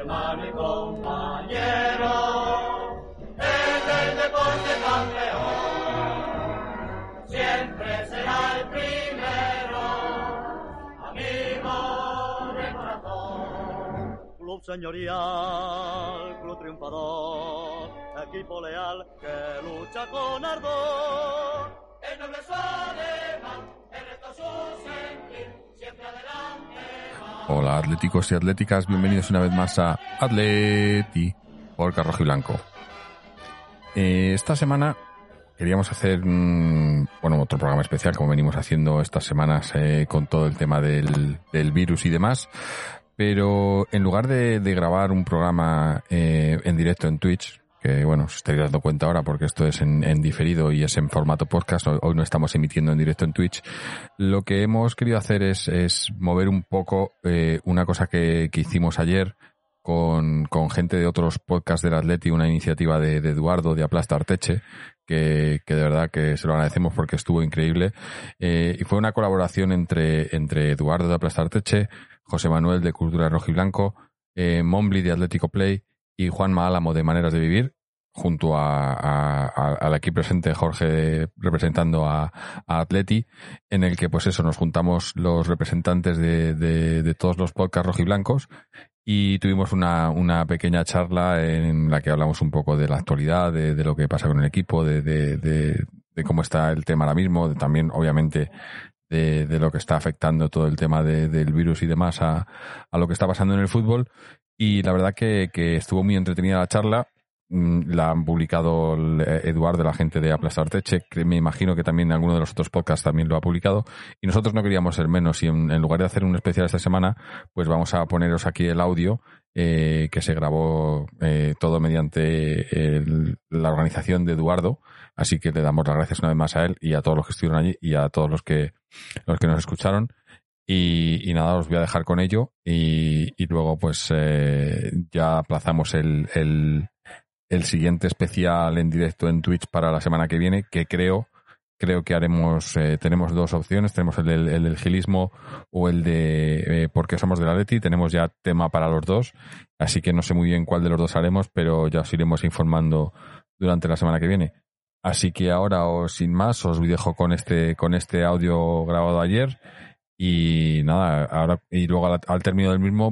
hermano y compañero, es el deporte campeón, siempre será el primero, amigo de corazón. Club señorial, club triunfador, equipo leal que lucha con ardor. El noble es alemán, el resto su sentir, siempre adelante va. Hola atléticos y atléticas, bienvenidos una vez más a Atleti por Rojo y Blanco. Esta semana queríamos hacer otro programa especial, como venimos haciendo estas semanas con todo el tema del virus y demás, pero en lugar de grabar un programa en directo en Twitch, que os estaréis dando cuenta ahora porque esto es en diferido y es en formato podcast, hoy no estamos emitiendo en directo en Twitch, lo que hemos querido hacer es mover un poco una cosa que hicimos ayer con gente de otros podcasts del Atleti, una iniciativa de Eduardo de Aplasta Arteche, que de verdad que se lo agradecemos porque estuvo increíble, y fue una colaboración entre Eduardo de Aplasta Arteche, José Manuel de Cultura Rojo y Blanco, Mombly de Atlético Play y Juanma Álamo de Maneras de Vivir, junto al aquí presente Jorge representando a Atleti, en el que nos juntamos los representantes de todos los podcasts rojiblancos y tuvimos una pequeña charla en la que hablamos un poco de la actualidad, de lo que pasa con el equipo, de cómo está el tema ahora mismo, también obviamente de lo que está afectando todo el tema del virus y demás a lo que está pasando en el fútbol. Y la verdad que estuvo muy entretenida la charla. La han publicado Eduardo, la gente de Aplasta Arteche, que me imagino que también alguno de los otros podcasts también lo ha publicado, y nosotros no queríamos ser menos, y en lugar de hacer un especial esta semana, pues vamos a poneros aquí el audio que se grabó todo mediante la organización de Eduardo, así que le damos las gracias una vez más a él y a todos los que estuvieron allí y a todos los que nos escucharon. Y nada, os voy a dejar con ello y luego ya aplazamos el siguiente especial en directo en Twitch para la semana que viene, que creo que haremos, tenemos dos opciones, tenemos el del gilismo o el de por qué somos del Atleti, tenemos ya tema para los dos, así que no sé muy bien cuál de los dos haremos, pero ya os iremos informando durante la semana que viene. Así que ahora, sin más, os dejo con este audio grabado ayer. Y nada, ahora y luego al término del mismo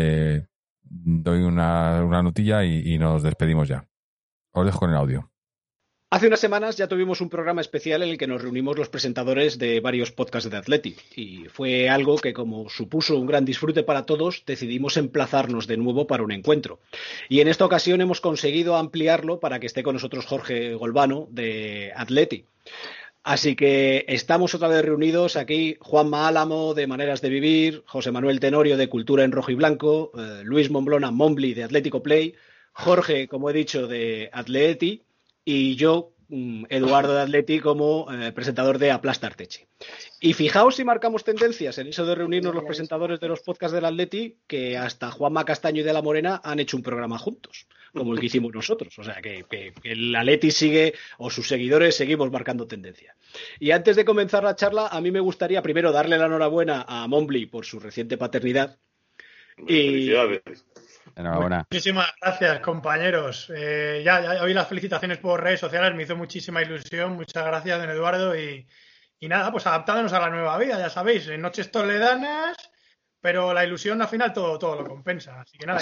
doy una notilla y nos despedimos ya. Os dejo con el audio. Hace unas semanas ya tuvimos un programa especial en el que nos reunimos los presentadores de varios podcasts de Atleti, y fue algo que, como supuso un gran disfrute para todos, decidimos emplazarnos de nuevo para un encuentro. Y en esta ocasión hemos conseguido ampliarlo para que esté con nosotros Jorge Golbano de Atleti. Así que estamos otra vez reunidos aquí, Juanma Álamo de Maneras de Vivir, José Manuel Tenorio de Cultura en Rojo y Blanco, Luis Momblona Mombly de Atlético Play, Jorge, como he dicho, de Atleti, y yo, Eduardo de Atleti, como presentador de Aplasta Arteche. Y fijaos si marcamos tendencias en eso de reunirnos los presentadores de los podcasts del Atleti, que hasta Juanma Castaño y de la Morena han hecho un programa juntos, como el que hicimos nosotros. O sea, que el Atleti sigue, o sus seguidores seguimos marcando tendencia. Y antes de comenzar la charla, a mí me gustaría primero darle la enhorabuena a Mombly por su reciente paternidad. Felicidades. Enhorabuena. Muchísimas gracias, compañeros. Ya oí las felicitaciones por redes sociales, me hizo muchísima ilusión. Muchas gracias, don Eduardo. Y nada, pues adaptándonos a la nueva vida, ya sabéis, en noches toledanas, pero la ilusión al final todo lo compensa. Así que nada.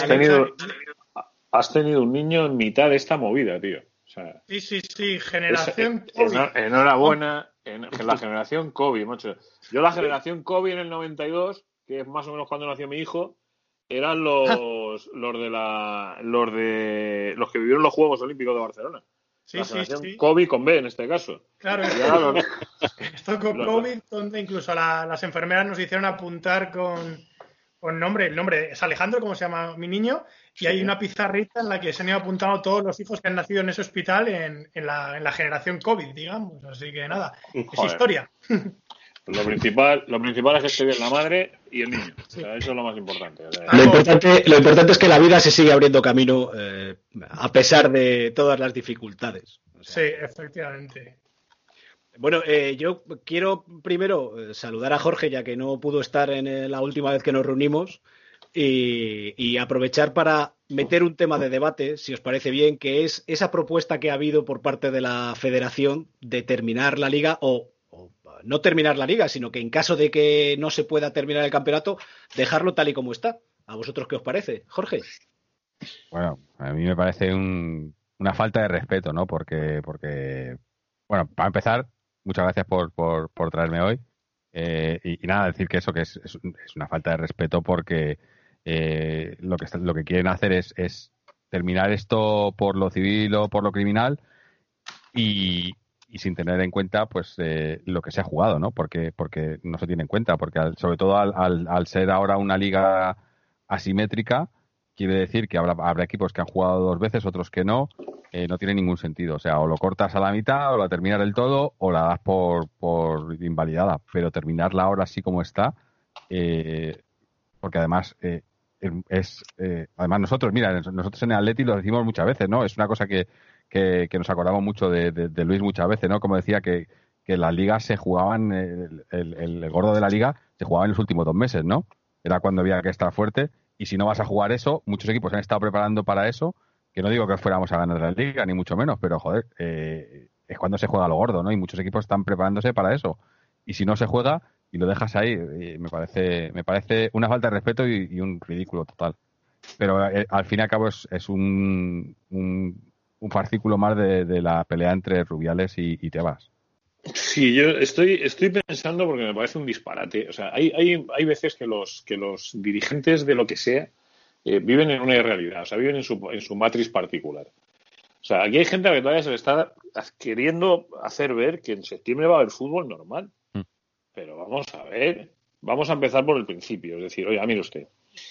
Has tenido un niño en mitad de esta movida, tío. O sea, sí, generación COVID. Enhorabuena, en la generación COVID, macho. Yo la generación COVID en el 92, que es más o menos cuando nació mi hijo, eran los que vivieron los Juegos Olímpicos de Barcelona. Sí. COVID con B en este caso. Claro, esto con COVID, donde incluso las enfermeras nos hicieron apuntar con nombre. El nombre es Alejandro, como se llama mi niño, y hay una pizarrita en la que se han ido apuntando todos los hijos que han nacido en ese hospital en la generación COVID, digamos. Así que nada, es historia. Lo principal es que esté bien la madre y el niño. O sea, eso es lo más importante. Lo importante es que la vida se sigue abriendo camino a pesar de todas las dificultades. O sea, sí, efectivamente. Bueno, yo quiero primero saludar a Jorge, ya que no pudo estar en la última vez que nos reunimos, y aprovechar para meter un tema de debate, si os parece bien, que es esa propuesta que ha habido por parte de la Federación de terminar la liga o no terminar la liga, sino que en caso de que no se pueda terminar el campeonato, dejarlo tal y como está. ¿A vosotros qué os parece, Jorge? Bueno, a mí me parece una falta de respeto, ¿no? Porque, bueno, para empezar, muchas gracias por traerme hoy. Y nada, decir que eso que es una falta de respeto porque lo que quieren hacer es terminar esto por lo civil o por lo criminal y sin tener en cuenta pues lo que se ha jugado, ¿no? Porque no se tiene en cuenta, porque sobre todo al ser ahora una liga asimétrica, quiere decir que habrá equipos que han jugado 2 veces, otros que no. No tiene ningún sentido. O sea, o lo cortas a la mitad, o la terminas del todo, o la das por invalidada. Pero terminarla ahora así como está, porque además además nosotros en el Atleti lo decimos muchas veces, ¿no? Es una cosa que nos acordamos mucho de Luis muchas veces, ¿no? Como decía que las ligas se jugaban, el gordo de la liga se jugaba en los últimos 2 meses, ¿no? Era cuando había que estar fuerte. Y si no vas a jugar eso, muchos equipos han estado preparando para eso. Que no digo que fuéramos a ganar la liga, ni mucho menos, pero joder, es cuando se juega lo gordo, ¿no? Y muchos equipos están preparándose para eso. Y si no se juega y lo dejas ahí, me parece una falta de respeto y un ridículo total. Pero al fin y al cabo es un fascículo más de la pelea entre Rubiales y Tebas. Sí, yo estoy pensando porque me parece un disparate. O sea, hay veces que los dirigentes de lo que sea viven en una irrealidad, o sea, viven en su matriz particular. O sea, aquí hay gente a la que todavía se le está queriendo hacer ver que en septiembre va a haber fútbol normal. Pero vamos a ver, vamos a empezar por el principio. Es decir, oiga, mire usted,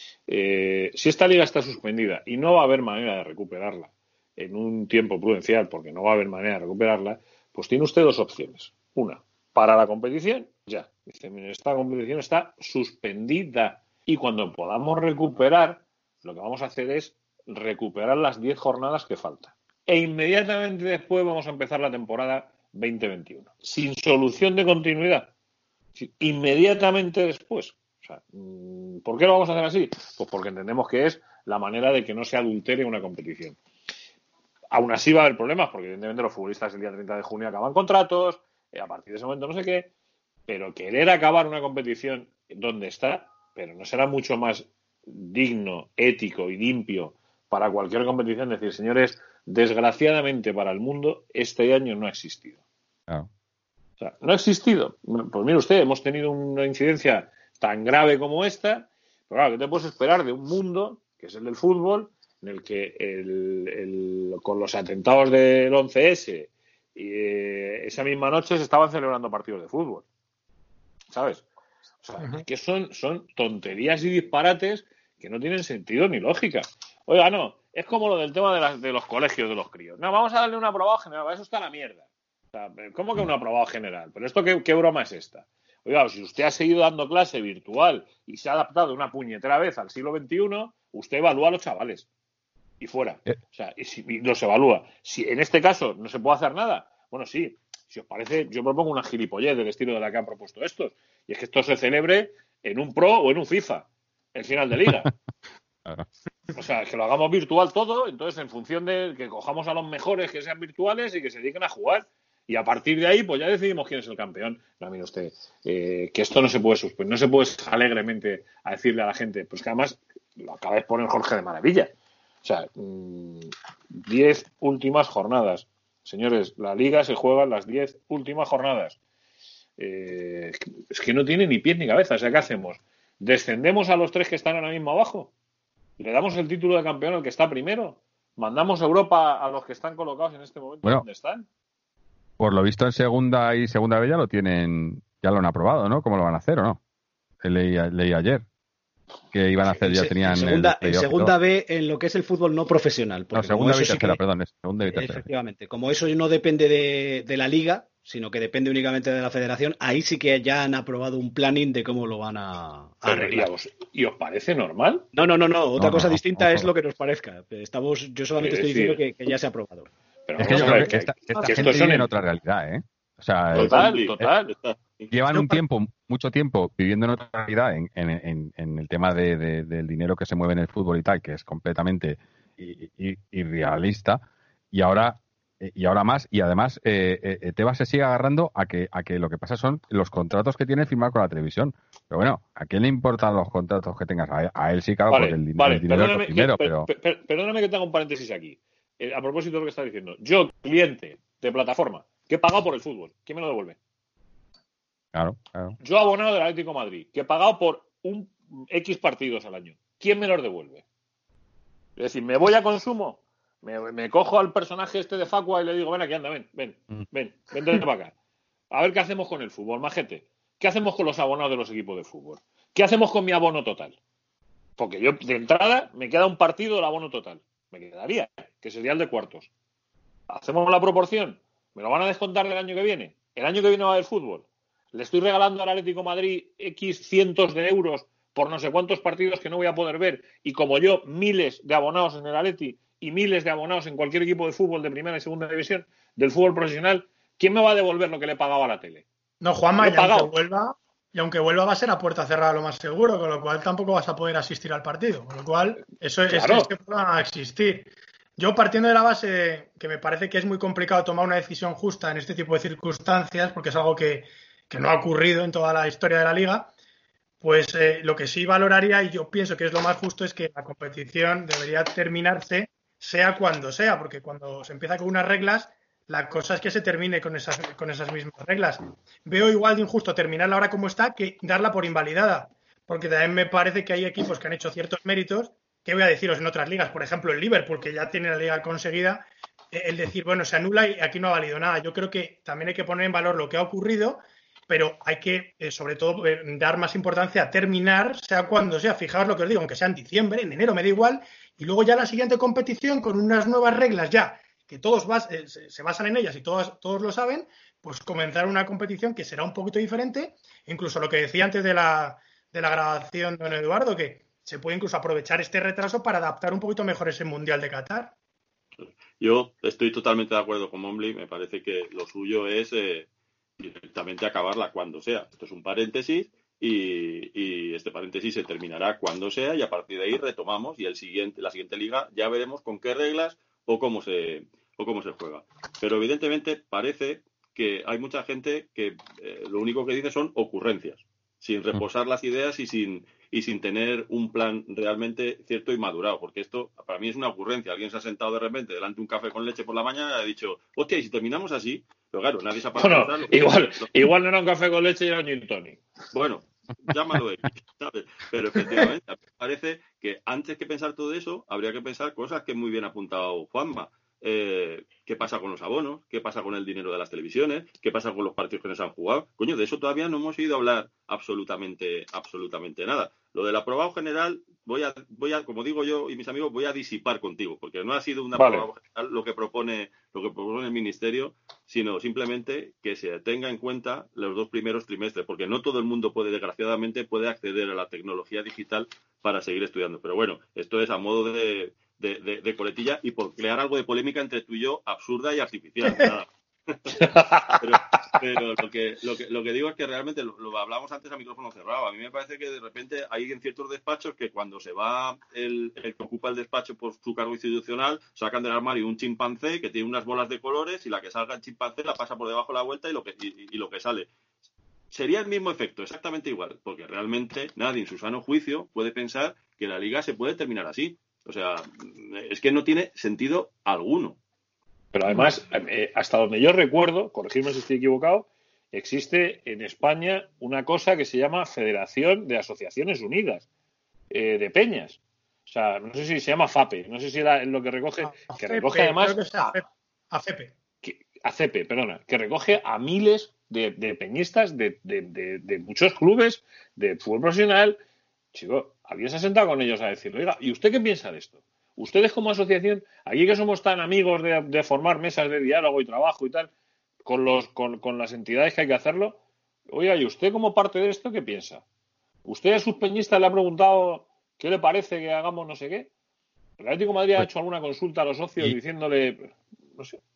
si esta liga está suspendida y no va a haber manera de recuperarla en un tiempo prudencial, porque no va a haber manera de recuperarla, pues tiene usted 2 opciones. Una, para la competición, ya. Dice, mire, esta competición está suspendida y cuando podamos recuperar, lo que vamos a hacer es recuperar las 10 jornadas que faltan. E inmediatamente después vamos a empezar la temporada 2021. Sin solución de continuidad. Inmediatamente después. O sea, ¿por qué lo vamos a hacer así? Pues porque entendemos que es la manera de que no se adultere una competición. Aún así va a haber problemas, porque evidentemente los futbolistas el día 30 de junio acaban contratos, a partir de ese momento no sé qué, pero querer acabar una competición donde está, pero no será mucho más digno, ético y limpio para cualquier competición decir, señores, desgraciadamente para el mundo este año no ha existido. Claro. O sea, no ha existido. Pues mire usted, hemos tenido una incidencia tan grave como esta, pero claro, ¿qué te puedes esperar de un mundo, que es el del fútbol, en el que con los atentados del 11S esa misma noche se estaban celebrando partidos de fútbol? ¿Sabes? O sea, es que son tonterías y disparates que no tienen sentido ni lógica. Oiga, no, es como lo del tema de los colegios de los críos. No, vamos a darle un aprobado general, eso está a la mierda. O sea, ¿cómo que un aprobado general? ¿Pero esto qué broma es esta? Oiga, si usted ha seguido dando clase virtual y se ha adaptado una puñetera vez al siglo XXI, usted evalúa a los chavales. Y fuera. O sea, y los evalúa. Si en este caso no se puede hacer nada, bueno, sí. Si os parece, yo propongo una gilipollez del estilo de la que han propuesto estos. Y es que esto se celebre en un Pro o en un FIFA, el final de liga. O sea, que lo hagamos virtual todo, entonces en función de que cojamos a los mejores que sean virtuales y que se dediquen a jugar. Y a partir de ahí, pues ya decidimos quién es el campeón. No, mire usted, que esto no se puede suspender, no se puede alegremente a decirle a la gente, pues que además lo acaba de poner Jorge de maravilla. O sea, 10 últimas jornadas. Señores, la liga se juega en las 10 últimas jornadas. Es que no tiene ni pies ni cabeza. O sea, ¿qué hacemos? ¿Descendemos a los 3 que están ahora mismo abajo? ¿Le damos el título de campeón al que está primero? ¿Mandamos a Europa a los que están colocados en este momento donde están? Por lo visto en segunda y segunda B ya lo han aprobado, ¿no? ¿Cómo lo van a hacer o no? Leí ayer que iban a hacer, ya tenían en segunda B en lo que es el fútbol no profesional. No, segunda B y tercera, perdón, segunda y tercera. Efectivamente, como eso no depende de la liga, sino que depende únicamente de la federación, ahí sí que ya han aprobado un planning de cómo lo van a arreglar. ¿Y os parece normal? No. Otra cosa distinta es lo que nos parezca. Yo solamente estoy diciendo que ya se ha aprobado. Pero es que yo creo que esta gente vive en otra realidad, ¿eh? O O sea, total. Llevan mucho tiempo viviendo en otra realidad en el tema del dinero que se mueve en el fútbol y tal, que es completamente irrealista, y ahora más, y además Tebas se sigue agarrando a que lo que pasa son los contratos que tiene firmado con la televisión. Pero bueno, ¿a quién le importan los contratos que tengas? A él sí, claro, porque el dinero es lo primero, pero... Perdóname que tenga un paréntesis aquí. A propósito de lo que estás diciendo, yo, cliente de plataforma, que he pagado por el fútbol, ¿quién me lo devuelve? Claro. Yo, abonado del Atlético de Madrid, que he pagado por un X partidos al año, ¿quién me los devuelve? Es decir, me voy a consumo, me cojo al personaje este de Facua y le digo, ven aquí, anda, vente para acá. A ver qué hacemos con el fútbol, majete. ¿Qué hacemos con los abonados de los equipos de fútbol? ¿Qué hacemos con mi abono total? Porque yo, de entrada, me queda un partido del abono total. Me quedaría, que sería el de cuartos. ¿Hacemos la proporción? ¿Me lo van a descontar el año que viene? ¿El año que viene va a haber fútbol? ¿Le estoy regalando al Atlético de Madrid X cientos de euros por no sé cuántos partidos que no voy a poder ver? Y como yo, miles de abonados en el Atleti y miles de abonados en cualquier equipo de fútbol de primera y segunda división del fútbol profesional, ¿quién me va a devolver lo que le he pagado a la tele? No, Juanma, y aunque vuelva va a ser a puerta cerrada lo más seguro, con lo cual tampoco vas a poder asistir al partido. Con lo cual, eso claro. es que va a existir. Yo, partiendo de la base que me parece que es muy complicado tomar una decisión justa en este tipo de circunstancias, porque es algo que no ha ocurrido en toda la historia de la Liga, pues lo que sí valoraría, y yo pienso que es lo más justo, es que la competición debería terminarse sea cuando sea, porque cuando se empieza con unas reglas, la cosa es que se termine con esas mismas reglas. Veo igual de injusto terminarla ahora como está que darla por invalidada, porque también me parece que hay equipos que han hecho ciertos méritos. ¿Qué voy a deciros en otras ligas? Por ejemplo, el Liverpool, que ya tiene la liga conseguida, el decir, bueno, se anula y aquí no ha valido nada. Yo creo que también hay que poner en valor lo que ha ocurrido, pero hay que, sobre todo, dar más importancia a terminar, sea cuando sea. Fijaos lo que os digo, aunque sea en diciembre, en enero, me da igual, y luego ya la siguiente competición con unas nuevas reglas ya, que todos se basan en ellas y todos lo saben, pues comenzar una competición que será un poquito diferente. Incluso lo que decía antes de la grabación, don Eduardo, que se puede incluso aprovechar este retraso para adaptar un poquito mejor ese Mundial de Qatar. Yo estoy totalmente de acuerdo con Mombly. Me parece que lo suyo es directamente acabarla cuando sea. Esto es un paréntesis y este paréntesis se terminará cuando sea y a partir de ahí retomamos y la siguiente liga ya veremos con qué reglas o cómo se juega. Pero evidentemente parece que hay mucha gente que lo único que dice son ocurrencias, sin reposar las ideas y sin tener un plan realmente cierto y madurado, porque esto para mí es una ocurrencia. Alguien se ha sentado de repente delante de un café con leche por la mañana y ha dicho, hostia, ¿y si terminamos así? Pero claro, nadie se ha pasado. Bueno, igual no era un café con leche y era un gin tonic. Bueno, llámalo X, ¿sabes? Pero efectivamente, me parece que antes que pensar todo eso, habría que pensar cosas que muy bien ha apuntado Juanma. ¿Qué pasa con los abonos? ¿Qué pasa con el dinero de las televisiones? ¿Qué pasa con los partidos que nos han jugado? Coño, de eso todavía no hemos oído hablar absolutamente nada. Lo del aprobado general, voy a, como digo yo y mis amigos, voy a disipar contigo, porque no ha sido un aprobado general lo que propone el Ministerio, sino simplemente que se tenga en cuenta los 2 primeros trimestres, porque no todo el mundo desgraciadamente puede acceder a la tecnología digital para seguir estudiando. Pero bueno, esto es a modo de coletilla y por crear algo de polémica entre tú y yo absurda y artificial. Nada. pero lo que digo es que realmente lo hablamos antes a micrófono cerrado. A mí me parece que de repente hay en ciertos despachos que cuando se va el que ocupa el despacho por su cargo institucional, sacan del armario un chimpancé que tiene unas bolas de colores y la que salga el chimpancé la pasa por debajo de la vuelta y lo que sale sería el mismo efecto, exactamente igual, porque realmente nadie en su sano juicio puede pensar que la liga se puede terminar así. O sea, es que no tiene sentido alguno. Pero además, hasta donde yo recuerdo, corregirme si estoy equivocado, existe en España una cosa que se llama Federación de Asociaciones Unidas de Peñas. O sea, no sé si se llama FAPE, no sé si era lo que recoge, que recoge además ACEPE, perdona, que recoge a miles de peñistas de muchos clubes de fútbol profesional. Chico, ¿alguien se ha sentado con ellos a decir, oiga, ¿y usted qué piensa de esto? Ustedes como asociación, aquí que somos tan amigos de formar mesas de diálogo y trabajo y tal, con las entidades que hay que hacerlo, oiga, ¿y usted como parte de esto qué piensa? ¿Usted a sus peñistas le ha preguntado qué le parece que hagamos no sé qué? ¿El Atlético de Madrid ha hecho alguna consulta a los socios diciéndole, no sé?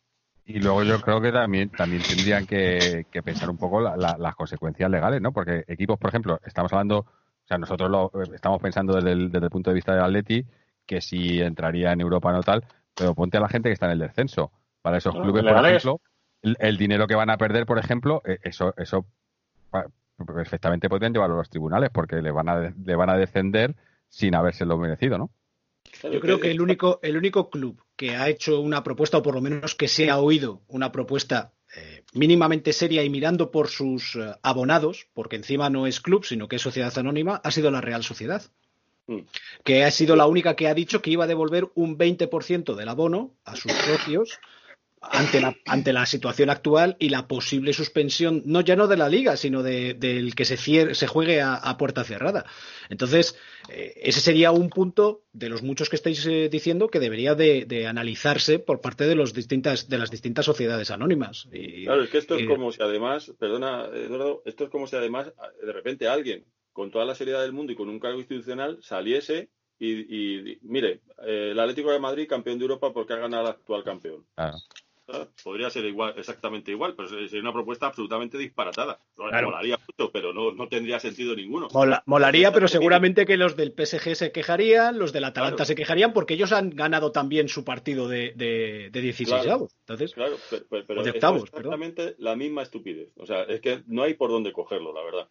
Y luego yo creo que también tendrían que pensar un poco las consecuencias legales, ¿no? Porque equipos, por ejemplo, estamos hablando, o sea, nosotros estamos pensando desde el punto de vista del Atleti, que si entraría en Europa no tal, pero ponte a la gente que está en el descenso. Para esos clubes, por ejemplo, el dinero que van a perder, por ejemplo, eso perfectamente podrían llevarlo a los tribunales, porque le van a descender sin habérselo merecido, ¿no? Yo creo que el único club que ha hecho una propuesta, o por lo menos que se ha oído una propuesta mínimamente seria y mirando por sus abonados, porque encima no es club, sino que es sociedad anónima, ha sido la Real Sociedad, que ha sido la única que ha dicho que iba a devolver un 20% del abono a sus socios ante la situación actual y la posible suspensión, ya no de la liga, sino del que se juegue a puerta cerrada. Entonces, ese sería un punto de los muchos que estáis diciendo que debería de analizarse por parte de las distintas sociedades anónimas. Claro, es que esto es como si además, perdona, Eduardo, esto es como si además de repente alguien con toda la seriedad del mundo y con un cargo institucional saliese y mire, el Atlético de Madrid campeón de Europa porque ha ganado al actual campeón. Claro. Podría ser exactamente igual, pero sería una propuesta absolutamente disparatada. Claro. Molaría mucho, pero no tendría sentido ninguno. Molaría, pero seguramente que los del PSG se quejarían, los del Atalanta se quejarían, porque ellos han ganado también su partido de 16 avos. Entonces, claro, pero de octavos, es exactamente la misma estupidez. O sea, es que no hay por dónde cogerlo, la verdad.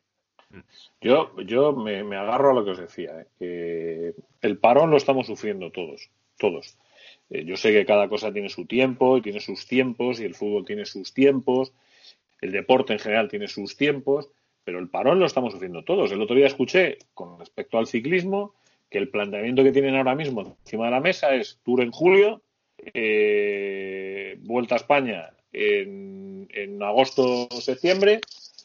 Yo me agarro a lo que os decía. El parón lo estamos sufriendo todos. Yo sé que cada cosa tiene su tiempo y tiene sus tiempos, y el fútbol tiene sus tiempos, el deporte en general tiene sus tiempos, pero el parón lo estamos sufriendo todos. El otro día escuché, con respecto al ciclismo, que el planteamiento que tienen ahora mismo encima de la mesa es Tour en julio, Vuelta a España en agosto o septiembre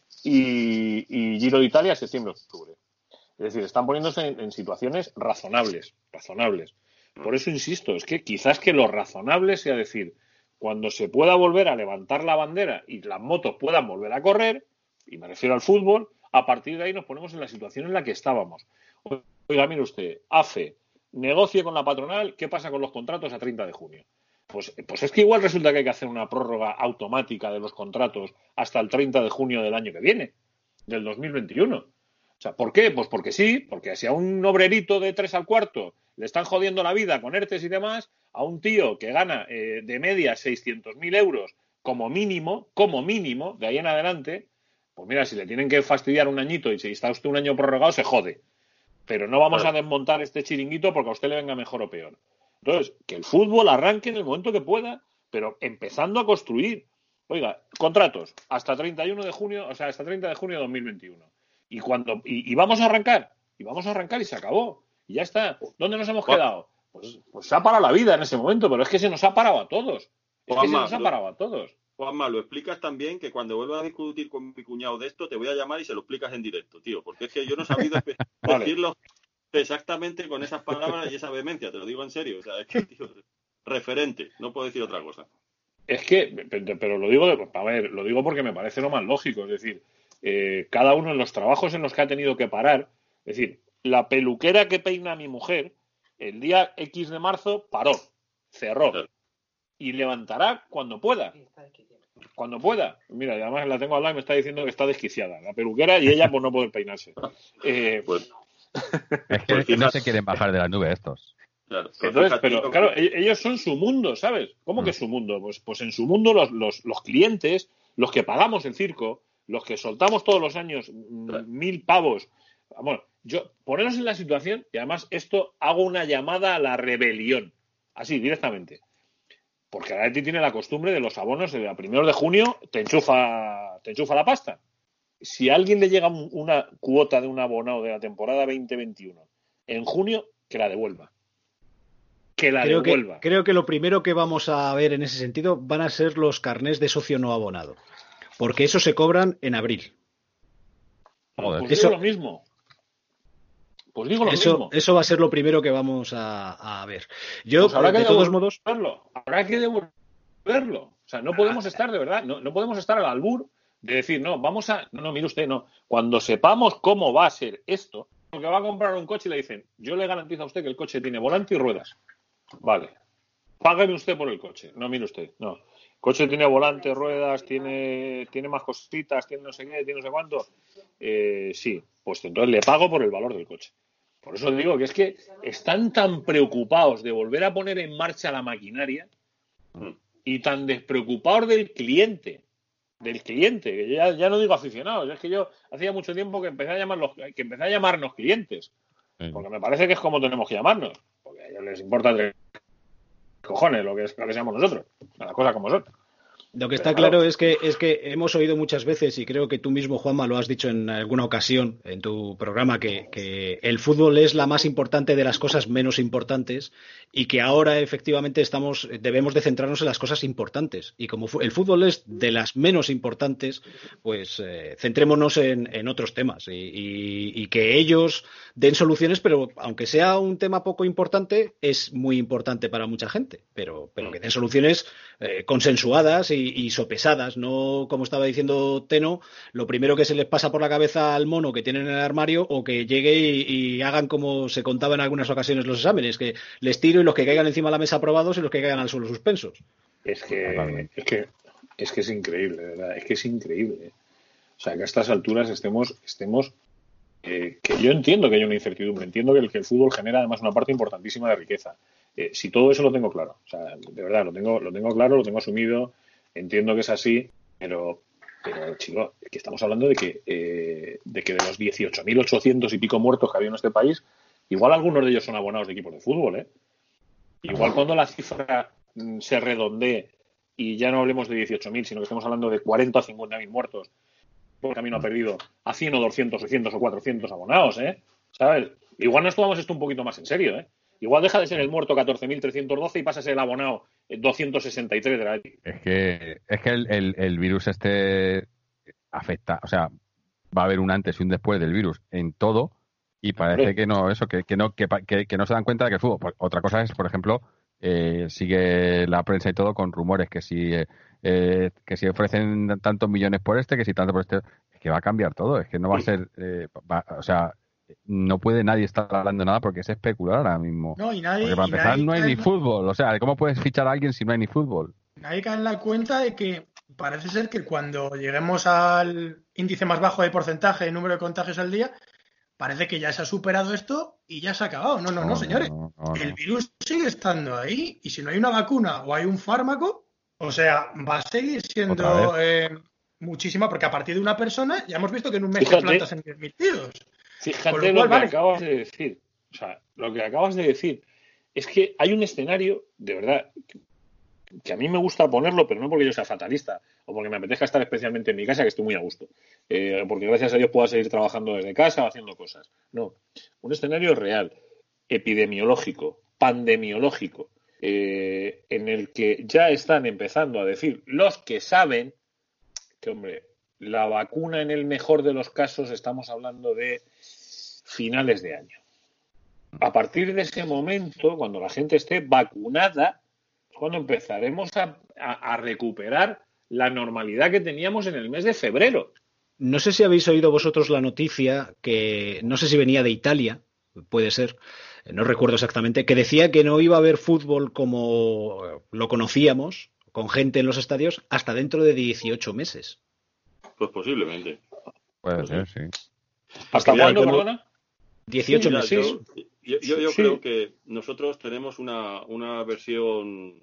y Giro de Italia septiembre-octubre. Es decir, están poniéndose en situaciones razonables. Por eso insisto, es que quizás que lo razonable sea decir, cuando se pueda volver a levantar la bandera y las motos puedan volver a correr, y me refiero al fútbol, a partir de ahí nos ponemos en la situación en la que estábamos. Oiga, mire usted, AFE, negocie con la patronal, ¿qué pasa con los contratos a 30 de junio? Pues es que igual resulta que hay que hacer una prórroga automática de los contratos hasta el 30 de junio del año que viene, del 2021. O sea, ¿por qué? Pues porque sí, porque si a un obrerito de 3 al cuarto le están jodiendo la vida con ERTES y demás, a un tío que gana de media 600.000 euros como mínimo, de ahí en adelante, pues mira, si le tienen que fastidiar un añito y si está usted un año prorrogado, se jode. Pero no vamos a desmontar este chiringuito porque a usted le venga mejor o peor. Entonces, que el fútbol arranque en el momento que pueda, pero empezando a construir. Oiga, contratos hasta 31 de junio, o sea, hasta 30 de junio de 2021. Y vamos a arrancar, y se acabó. Y ya está. ¿Dónde nos hemos quedado? Pues se ha parado la vida en ese momento, pero es que se nos ha parado a todos. Juanma, lo explicas también que cuando vuelvas a discutir con mi cuñado de esto, te voy a llamar y se lo explicas en directo, tío, porque es que yo no he sabido decirlo exactamente con esas palabras y esa vehemencia, te lo digo en serio. O sea, es que, tío, referente, no puedo decir otra cosa. Es que, pero lo digo porque me parece lo más lógico, es decir, cada uno en los trabajos en los que ha tenido que parar, es decir, la peluquera que peina a mi mujer, el día X de marzo paró, cerró, y levantará cuando pueda. Mira, y además la tengo al lado y me está diciendo que está desquiciada, la peluquera, y ella por no poder peinarse. Pues es que no se quieren bajar de la nube estos. Claro, entonces, pero claro, ellos son su mundo, ¿sabes? ¿Cómo que su mundo? Pues en su mundo los clientes, los que pagamos el circo, los que soltamos todos los años 1.000 pavos, vamos, poneros en la situación, y además esto hago una llamada a la rebelión, así directamente, porque la Atleti tiene la costumbre de los abonos, el 1 de junio te enchufa la pasta. Si a alguien le llega una cuota de un abonado de la temporada 2021 en junio, que la devuelva. Creo que lo primero que vamos a ver en ese sentido van a ser los carnés de socio no abonado, porque esos se cobran en abril. Pues digo lo mismo. Eso va a ser lo primero que vamos a ver. Yo, pues de todos modos, habrá que devolverlo. O sea, no podemos estar, de verdad, no podemos estar al albur de decir, no, mire usted, no. Cuando sepamos cómo va a ser esto, porque va a comprar un coche y le dicen, yo le garantizo a usted que el coche tiene volante y ruedas. Vale. Págame usted por el coche. No, mire usted, no. coche tiene volante, ruedas, tiene más cositas, tiene no sé qué, tiene no sé cuánto. Sí, pues entonces le pago por el valor del coche. Por eso digo que es que están tan preocupados de volver a poner en marcha la maquinaria y tan despreocupados del cliente, que ya no digo aficionados, es que yo hacía mucho tiempo que empecé a llamarnos clientes, porque me parece que es como tenemos que llamarnos, porque a ellos les importa tres cojones lo que seamos nosotros, las cosas como son. Lo que está claro es que hemos oído muchas veces, y creo que tú mismo, Juanma, lo has dicho en alguna ocasión en tu programa, que el fútbol es la más importante de las cosas menos importantes y que ahora efectivamente debemos de centrarnos en las cosas importantes. Y como el fútbol es de las menos importantes, pues centrémonos en otros temas y que ellos den soluciones, pero aunque sea un tema poco importante, es muy importante para mucha gente, pero que den soluciones consensuadas y sopesadas, no como estaba diciendo Teno, lo primero que se les pasa por la cabeza al mono que tienen en el armario, o que llegue y hagan como se contaba en algunas ocasiones los exámenes, que les tiro y los que caigan encima de la mesa aprobados y los que caigan al suelo suspensos. Es que es increíble, de verdad, es que es increíble. O sea, que a estas alturas estemos que yo entiendo que hay una incertidumbre, entiendo que el fútbol genera además una parte importantísima de riqueza. Si todo eso lo tengo claro, o sea, de verdad, lo tengo claro, lo tengo asumido, entiendo que es así, pero chico, es que estamos hablando de que de los 18.800 y pico muertos que había en este país, igual algunos de ellos son abonados de equipos de fútbol, ¿eh? Igual cuando la cifra se redondee y ya no hablemos de 18.000, sino que estamos hablando de 40 o 50.000 muertos, por camino ha perdido a 100 o 200 o 300 o 400 abonados, ¿sabes? Igual nos tomamos esto un poquito más en serio, ¿eh? Igual deja de ser el muerto 14.312 y pasa a ser el abonado 263 de la EPI. Es que el virus afecta, o sea, va a haber un antes y un después del virus en todo, y parece que no se dan cuenta de que el fútbol. Pues, otra cosa es, por ejemplo, sigue la prensa y todo con rumores que si ofrecen tantos millones por que si tanto por es que va a cambiar todo, es que no va a ser, o sea, no puede nadie estar hablando nada porque es especular ahora mismo. No, y nadie, porque para empezar no hay ni fútbol, o sea, ¿cómo puedes fichar a alguien si no hay ni fútbol? Nadie cae en la cuenta de que parece ser que cuando lleguemos al índice más bajo de porcentaje de número de contagios al día, parece que ya se ha superado esto y ya se ha acabado. No, señores. No. El virus sigue estando ahí, y si no hay una vacuna o hay un fármaco, o sea, va a seguir siendo muchísima, porque a partir de una persona ya hemos visto que en un mes te plantas en 10.000 tiros. Fíjate lo que acabas de decir. O sea, lo que acabas de decir es que hay un escenario, de verdad, que a mí me gusta ponerlo, pero no porque yo sea fatalista o porque me apetezca estar especialmente en mi casa, que estoy muy a gusto, porque gracias a Dios puedo seguir trabajando desde casa o haciendo cosas. No, un escenario real, epidemiológico, pandemiológico, en el que ya están empezando a decir los que saben que, hombre, la vacuna en el mejor de los casos estamos hablando de finales de año. A partir de ese momento, cuando la gente esté vacunada, es cuando empezaremos a recuperar la normalidad que teníamos en el mes de febrero. No sé si habéis oído vosotros la noticia, que no sé si venía de Italia, puede ser, no recuerdo exactamente, que decía que no iba a haber fútbol como lo conocíamos, con gente en los estadios, hasta dentro de 18 meses. Pues posiblemente. Puede ser, sí. ¿Hasta cuándo, perdona? 18 meses. Yo creo que nosotros tenemos una versión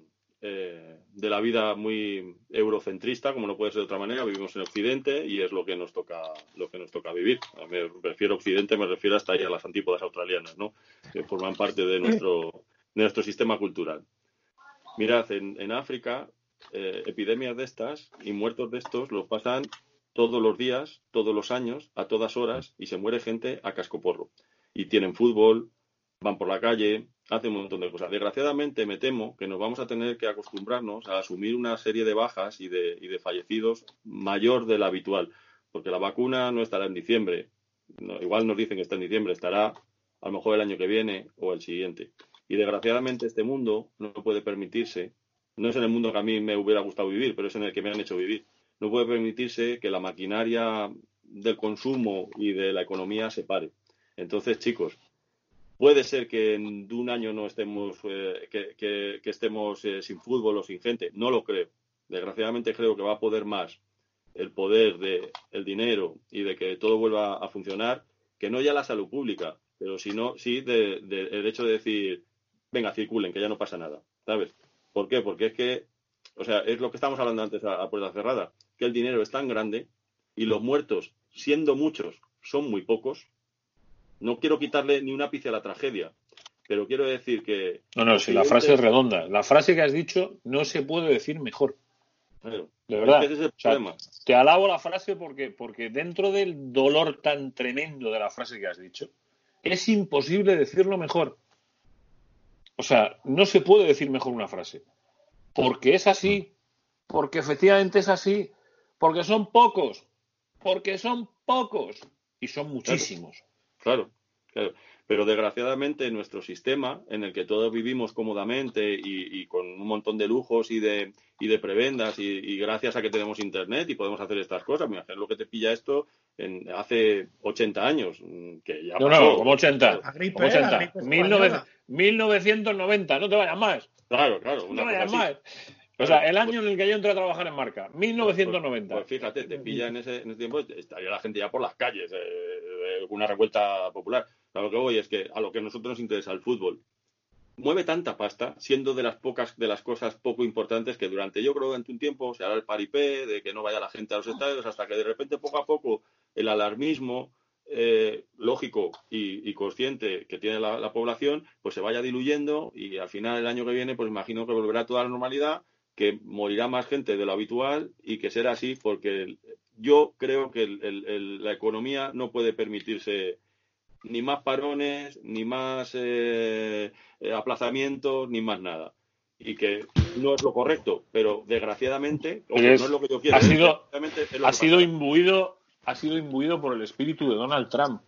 de la vida muy eurocentrista, como no puede ser de otra manera. Vivimos en Occidente y es lo que nos toca vivir. Me refiero a Occidente, me refiero hasta ahí a las antípodas australianas, ¿no? Que forman parte de nuestro sistema cultural. Mirad, en África, epidemias de estas y muertos de estos los pasan todos los días, todos los años, a todas horas, y se muere gente a cascoporro. Y tienen fútbol, van por la calle, hacen un montón de cosas. Desgraciadamente, me temo que nos vamos a tener que acostumbrarnos a asumir una serie de bajas y de fallecidos mayor de la habitual, porque la vacuna no estará en diciembre. No, igual nos dicen que está en diciembre, estará a lo mejor el año que viene o el siguiente. Y desgraciadamente este mundo no puede permitirse, no es en el mundo que a mí me hubiera gustado vivir, pero es en el que me han hecho vivir. No puede permitirse que la maquinaria del consumo y de la economía se pare. Entonces, chicos, puede ser que en un año no estemos, que estemos sin fútbol o sin gente. No lo creo. Desgraciadamente creo que va a poder más el poder del dinero y de que todo vuelva a funcionar, que no ya la salud pública, pero sí el hecho de decir, venga, circulen, que ya no pasa nada, ¿sabes? ¿Por qué? Porque es que, o sea, es lo que estábamos hablando antes a puerta cerrada, que el dinero es tan grande y los muertos, siendo muchos, son muy pocos. No quiero quitarle ni un ápice a la tragedia, pero quiero decir que... No, si la frase es redonda. La frase que has dicho no se puede decir mejor. Claro, de verdad. Ese es el problema. Te alabo la frase porque dentro del dolor tan tremendo de la frase que has dicho, es imposible decirlo mejor. O sea, no se puede decir mejor una frase. Porque es así. Porque efectivamente es así. Porque son pocos. Y son muchísimos. Claro. Pero desgraciadamente nuestro sistema, en el que todos vivimos cómodamente y con un montón de lujos y de prebendas y gracias a que tenemos internet y podemos hacer estas cosas, mira, hacer lo que te pilla esto hace 80 años, que ya pasó. No, como 80. La gripe, como 80. la gripe 1990, no te vayas más. Claro. No vayas más. O sea, el año en el que yo entré a trabajar en Marca, 1990. Pues fíjate, te pilla en ese tiempo, estaría la gente ya por las calles, una revuelta popular. A lo que voy es que a lo que a nosotros nos interesa el fútbol mueve tanta pasta, siendo de las cosas poco importantes, que yo creo durante un tiempo se hará el paripé de que no vaya la gente a los estadios, hasta que de repente poco a poco el alarmismo lógico y consciente que tiene la población pues se vaya diluyendo y al final el año que viene pues imagino que volverá toda la normalidad, que morirá más gente de lo habitual y que será así porque yo creo que la economía no puede permitirse ni más parones, ni más aplazamientos, ni más nada. Y que no es lo correcto, pero desgraciadamente, no es lo que yo quiero. Ha sido imbuido por el espíritu de Donald Trump.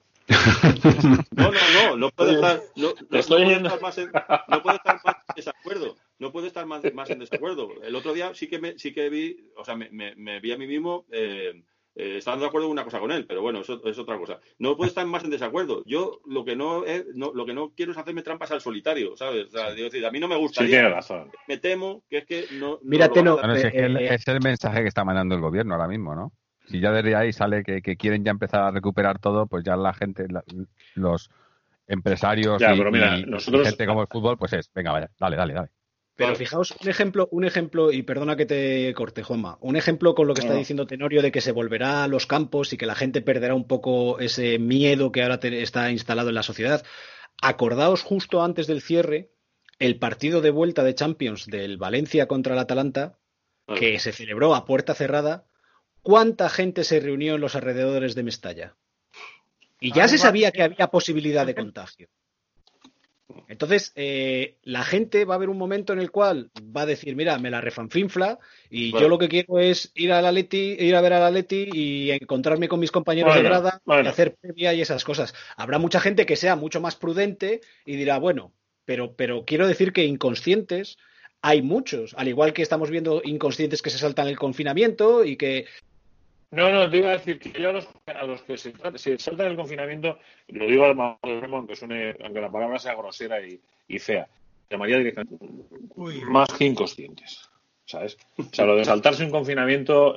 No puede estar, no puede estar más en desacuerdo. No puede estar más en desacuerdo. El otro día sí que vi, o sea, me vi a mí mismo estando de acuerdo en una cosa con él, pero bueno, eso es otra cosa. No puede estar más en desacuerdo. Yo lo que no quiero es hacerme trampas al solitario, ¿sabes? O sea, decir, a mí no me gustaría. Sí, tiene razón. Me temo que es que no. Mírate, es el mensaje que está mandando el gobierno ahora mismo, ¿no? Si ya desde ahí sale que quieren ya empezar a recuperar todo, pues ya la gente, los empresarios y gente como el fútbol, pues venga, vaya, dale. Pero fijaos, un ejemplo, y perdona que te corte, Juanma, un ejemplo con lo que está diciendo Tenorio de que se volverá a los campos y que la gente perderá un poco ese miedo que ahora está instalado en la sociedad. Acordaos justo antes del cierre el partido de vuelta de Champions del Valencia contra el Atalanta, que se celebró a puerta cerrada. ¿Cuánta gente se reunió en los alrededores de Mestalla? Y ya se sabía que había posibilidad de contagio. Entonces, la gente va a haber un momento en el cual va a decir, mira, me la refanfinfla y yo lo que quiero es ir a ver al Atleti y encontrarme con mis compañeros de grada y hacer previa y esas cosas. Habrá mucha gente que sea mucho más prudente y dirá, bueno, pero quiero decir que inconscientes hay muchos, al igual que estamos viendo inconscientes que se saltan el confinamiento y que... No, te iba a decir que yo a los que se saltan el confinamiento, lo digo aunque la palabra sea grosera y fea, llamaría directamente más que inconscientes, ¿sabes? O sea, lo de saltarse un confinamiento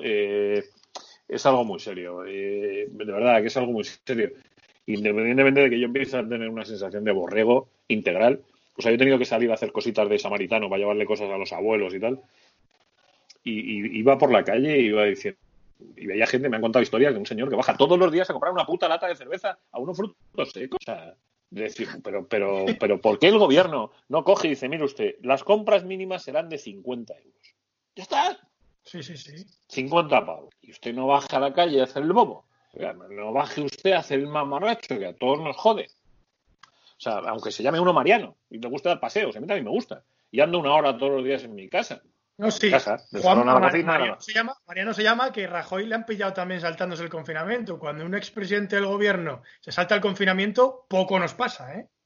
es algo muy serio, de verdad que es algo muy serio. Independientemente de que yo empiece a tener una sensación de borrego integral, pues yo he tenido que salir a hacer cositas de samaritano para llevarle cosas a los abuelos y tal, y iba por la calle y iba diciendo, y veía gente, me han contado historias de un señor que baja todos los días a comprar una puta lata de cerveza a unos frutos secos. O sea, decir, pero ¿por qué el gobierno no coge y dice, mire usted, las compras mínimas serán de 50 euros? ¿Ya está? Sí. 50 pavos. Y usted no baja a la calle a hacer el bobo. No baje usted a hacer el mamarracho, que a todos nos jode. O sea, aunque se llame uno Mariano y le gusta dar paseos, a mí también me gusta. Y ando 1 hora todos los días en mi casa. No, sí. Mariano se llama que Rajoy le han pillado también saltándose el confinamiento. Cuando un expresidente del gobierno se salta el confinamiento, poco nos pasa, ¿eh?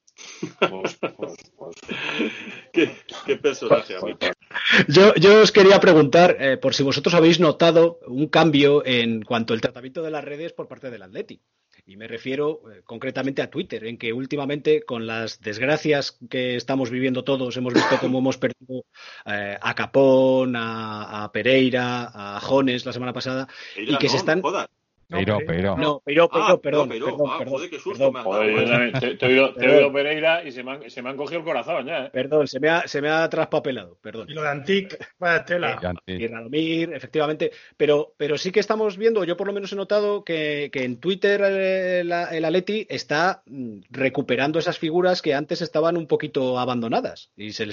¿Qué personaje, amigo? Yo os quería preguntar por si vosotros habéis notado un cambio en cuanto al tratamiento de las redes por parte del Atleti. Y me refiero concretamente a Twitter, en que últimamente, con las desgracias que estamos viviendo todos, hemos visto cómo hemos perdido a Capón, a Pereira, a Jones la semana pasada, y que se están... Jodas. Peiro. No, Peiro, perdón. Joder, qué susto me has dado. Joder, yo también te he oído Pereira y se me han cogido el corazón ya. Perdón, se me ha traspapelado, perdón. Y lo de Antic, vaya tela. Y Radomir, efectivamente. Pero sí que estamos viendo, yo por lo menos he notado que en Twitter el Atleti está recuperando esas figuras que antes estaban un poquito abandonadas. Y se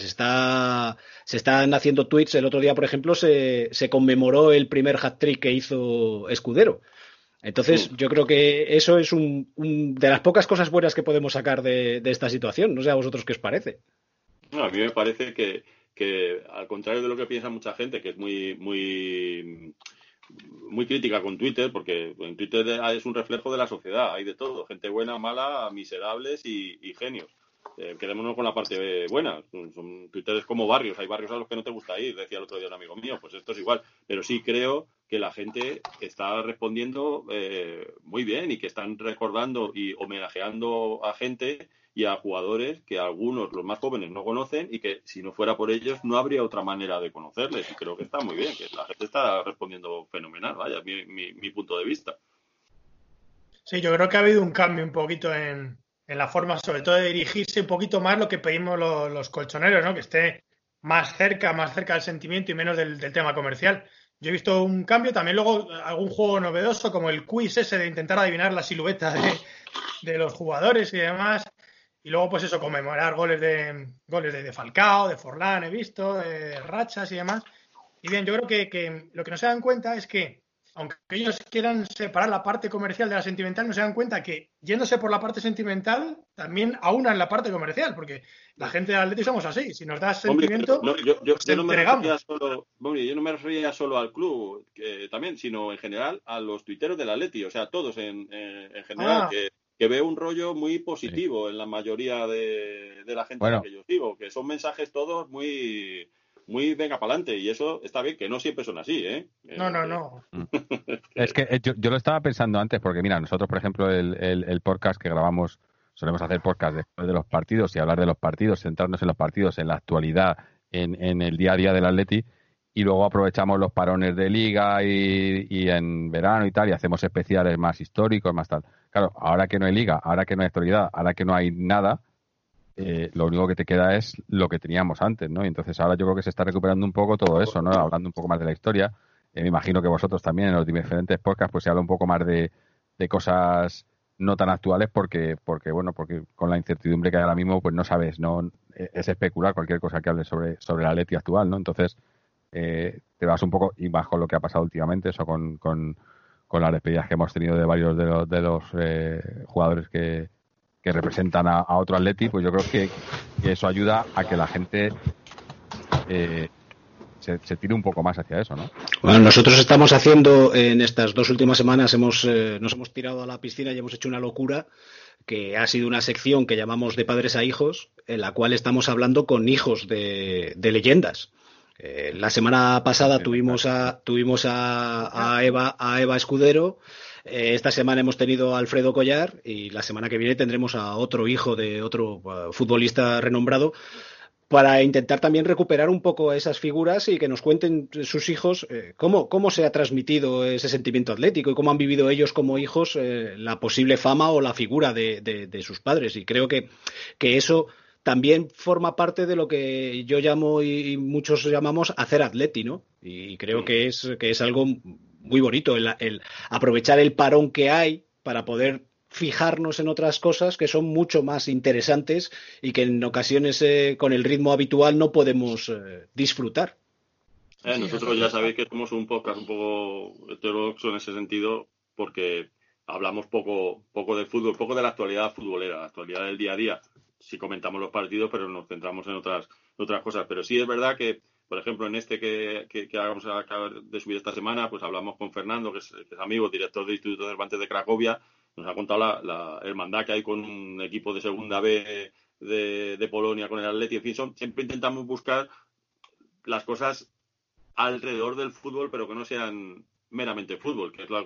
están haciendo tweets. El otro día, por ejemplo, se conmemoró el primer hat-trick que hizo Escudero. Entonces, yo creo que eso es de las pocas cosas buenas que podemos sacar de esta situación. No sé a vosotros qué os parece. No, a mí me parece que al contrario de lo que piensa mucha gente, que es muy crítica con Twitter, porque en Twitter es un reflejo de la sociedad, hay de todo, gente buena, mala, miserables y genios. Quedémonos con la parte buena. Twitter es como barrios, hay barrios a los que no te gusta ir, decía el otro día un amigo mío, pues esto es igual, pero sí creo que la gente está respondiendo muy bien y que están recordando y homenajeando a gente y a jugadores que algunos, los más jóvenes, no conocen y que si no fuera por ellos no habría otra manera de conocerles, y creo que está muy bien, que la gente está respondiendo fenomenal, vaya, mi punto de vista. Sí, yo creo que ha habido un cambio un poquito en la forma, sobre todo, de dirigirse un poquito más lo que pedimos los colchoneros, ¿no? Que esté más cerca del sentimiento y menos del tema comercial. Yo he visto un cambio, también luego algún juego novedoso como el quiz ese de intentar adivinar la silueta de los jugadores y demás. Y luego, pues eso, conmemorar goles de Falcao, de Forlán, he visto, de rachas y demás. Y bien, yo creo que lo que no se dan cuenta es que, aunque ellos quieran separar la parte comercial de la sentimental, no se dan cuenta que, yéndose por la parte sentimental, también aunan la parte comercial, porque la gente del Atleti somos así. Si nos da sentimiento, yo no me refería solo al club también, sino en general a los tuiteros del Atleti, o sea, todos en general, que veo un rollo muy positivo en la mayoría de la gente a la que yo sigo, que son mensajes todos muy venga para adelante, y eso está bien, que no siempre son así, ¿eh? No. Es que yo lo estaba pensando antes, porque mira, nosotros, por ejemplo, el podcast que grabamos, solemos hacer podcast después de los partidos y hablar de los partidos, centrarnos en los partidos, en la actualidad, en el día a día del Atleti, y luego aprovechamos los parones de liga y en verano y tal, y hacemos especiales más históricos, más tal. Claro, ahora que no hay liga, ahora que no hay actualidad, ahora que no hay nada, lo único que te queda es lo que teníamos antes, ¿no? Y entonces ahora yo creo que se está recuperando un poco todo eso, ¿no? Hablando un poco más de la historia. Me imagino que vosotros también en los diferentes podcasts pues se habla un poco más de cosas no tan actuales porque con la incertidumbre que hay ahora mismo pues no sabes, no es especular cualquier cosa que hable sobre el Atleti actual, ¿no? Entonces te vas un poco, y bajo lo que ha pasado últimamente, eso con las despedidas que hemos tenido de varios de los jugadores que representan a otro Atleti, pues yo creo que eso ayuda a que la gente se tire un poco más hacia eso, ¿no? Bueno, nosotros estamos haciendo, en estas 2 últimas semanas nos hemos tirado a la piscina y hemos hecho una locura, que ha sido una sección que llamamos De Padres a Hijos, en la cual estamos hablando con hijos de leyendas. La semana pasada tuvimos a Eva Escudero. Esta semana hemos tenido a Alfredo Collar y la semana que viene tendremos a otro hijo de otro futbolista renombrado, para intentar también recuperar un poco esas figuras y que nos cuenten sus hijos cómo se ha transmitido ese sentimiento atlético y cómo han vivido ellos como hijos la posible fama o la figura de sus padres. Y creo que eso también forma parte de lo que yo llamo y muchos llamamos hacer atleti, ¿no? Y creo que es algo muy bonito el aprovechar el parón que hay para poder fijarnos en otras cosas que son mucho más interesantes y que en ocasiones con el ritmo habitual no podemos disfrutar. Nosotros ya sabéis que somos un podcast un poco heterodoxo en ese sentido, porque hablamos poco de fútbol, poco de la actualidad futbolera, la actualidad del día a día. Sí comentamos los partidos, pero nos centramos en otras cosas. Pero sí es verdad que, por ejemplo, en este que vamos a acabar de subir esta semana, pues hablamos con Fernando, que es amigo, director del Instituto de Cervantes de Cracovia. Nos ha contado la hermandad que hay con un equipo de segunda B de Polonia, con el Atleti. En fin, siempre intentamos buscar las cosas alrededor del fútbol, pero que no sean meramente fútbol, que es lo que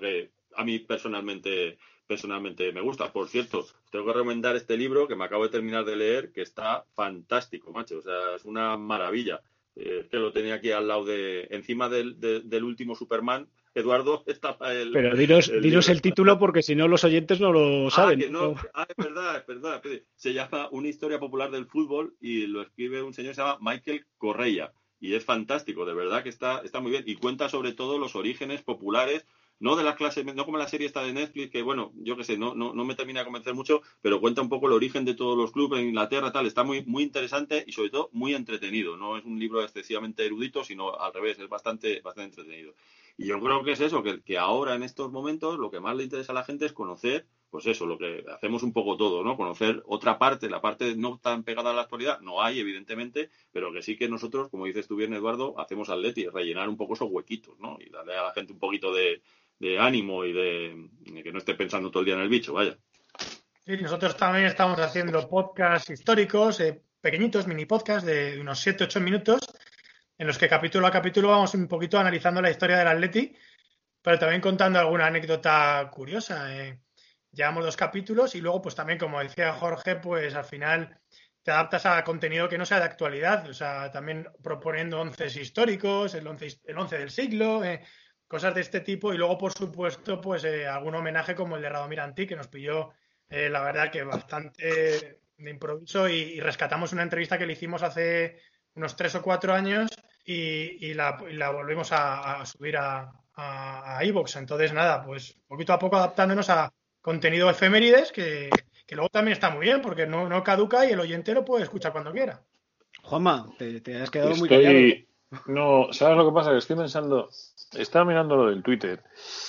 a mí personalmente me gusta. Por cierto, tengo que recomendar este libro que me acabo de terminar de leer, que está fantástico, macho. O sea, es una maravilla. Que lo tenía aquí al lado encima del último Superman. Eduardo, estaba Pero dinos el título porque si no los oyentes no lo saben. Es verdad. Se llama Una historia popular del fútbol y lo escribe un señor que se llama Michael Correia. Y es fantástico, de verdad que está muy bien. Y cuenta sobre todo los orígenes populares, no de las clases, no como la serie esta de Netflix, que bueno, yo qué sé, no me termina de convencer mucho, pero cuenta un poco el origen de todos los clubes en Inglaterra, tal. Está muy, muy interesante y sobre todo muy entretenido. No es un libro excesivamente erudito, sino al revés, es bastante entretenido. Y yo creo que es eso, que ahora en estos momentos lo que más le interesa a la gente es conocer, pues eso, lo que hacemos un poco todo, ¿no? Conocer otra parte, la parte no tan pegada a la actualidad, no hay, evidentemente, pero que sí que nosotros, como dices tú bien, Eduardo, hacemos Atleti, rellenar un poco esos huequitos, ¿no? Y darle a la gente un poquito de ánimo y de que no esté pensando todo el día en el bicho, vaya. Sí, nosotros también estamos haciendo podcasts históricos, pequeñitos, mini podcasts de unos 7-8 minutos, en los que capítulo a capítulo vamos un poquito analizando la historia del Atleti, pero también contando alguna anécdota curiosa. Llevamos 2 capítulos y luego, pues también, como decía Jorge, pues al final te adaptas a contenido que no sea de actualidad, o sea, también proponiendo 11 históricos, el 11 del siglo, cosas de este tipo, y luego, por supuesto, pues algún homenaje como el de Radomir Antí, que nos pilló, la verdad, que bastante de improviso, y rescatamos una entrevista que le hicimos hace unos 3 o 4 años y la volvimos a subir a iVoox. Entonces, nada, pues poquito a poco adaptándonos a contenido efemérides que luego también está muy bien porque no caduca y el oyente lo puede escuchar cuando quiera. Juanma, te has quedado muy callado. No, ¿sabes lo que pasa? Que estoy pensando, estaba mirando lo del Twitter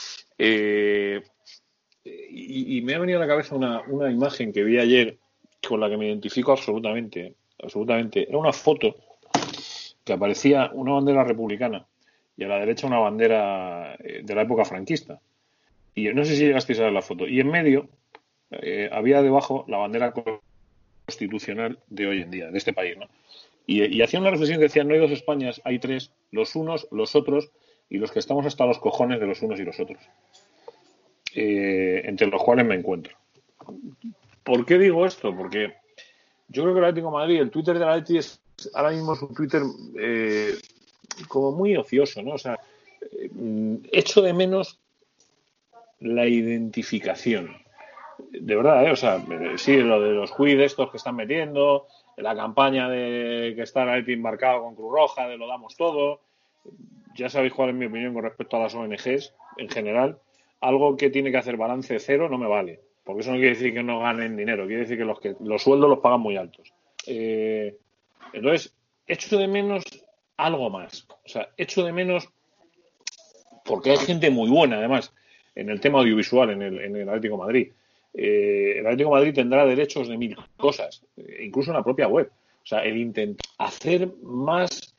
y me ha venido a la cabeza una imagen que vi ayer con la que me identifico absolutamente. Era una foto que aparecía una bandera republicana y a la derecha una bandera de la época franquista. Y no sé si llegasteis a ver la foto. Y en medio había debajo la bandera constitucional de hoy en día, de este país, ¿no? Y hacía una reflexión que decía, no hay 2 Españas, hay 3, los unos, los otros, y los que estamos hasta los cojones de los unos y los otros. Entre los cuales me encuentro. ¿Por qué digo esto? Porque yo creo que el Atlético de Madrid, el Twitter de la Atleti ahora mismo es un Twitter como muy ocioso, ¿no? O sea, echo de menos la identificación. De verdad, o sea, sí, lo de los juiz estos que están metiendo, la campaña de que está el Atleti embarcado con Cruz Roja, de lo damos todo. Ya sabéis cuál es mi opinión con respecto a las ONGs en general. Algo que tiene que hacer balance cero no me vale, porque eso no quiere decir que no ganen dinero, quiere decir que los sueldos los pagan muy altos. Entonces, echo de menos algo más. O sea, echo de menos porque hay gente muy buena, además, en el tema audiovisual, en el Atlético de Madrid. El Atlético de Madrid tendrá derechos de 1000 cosas, incluso en la propia web. O sea, el intentar hacer más,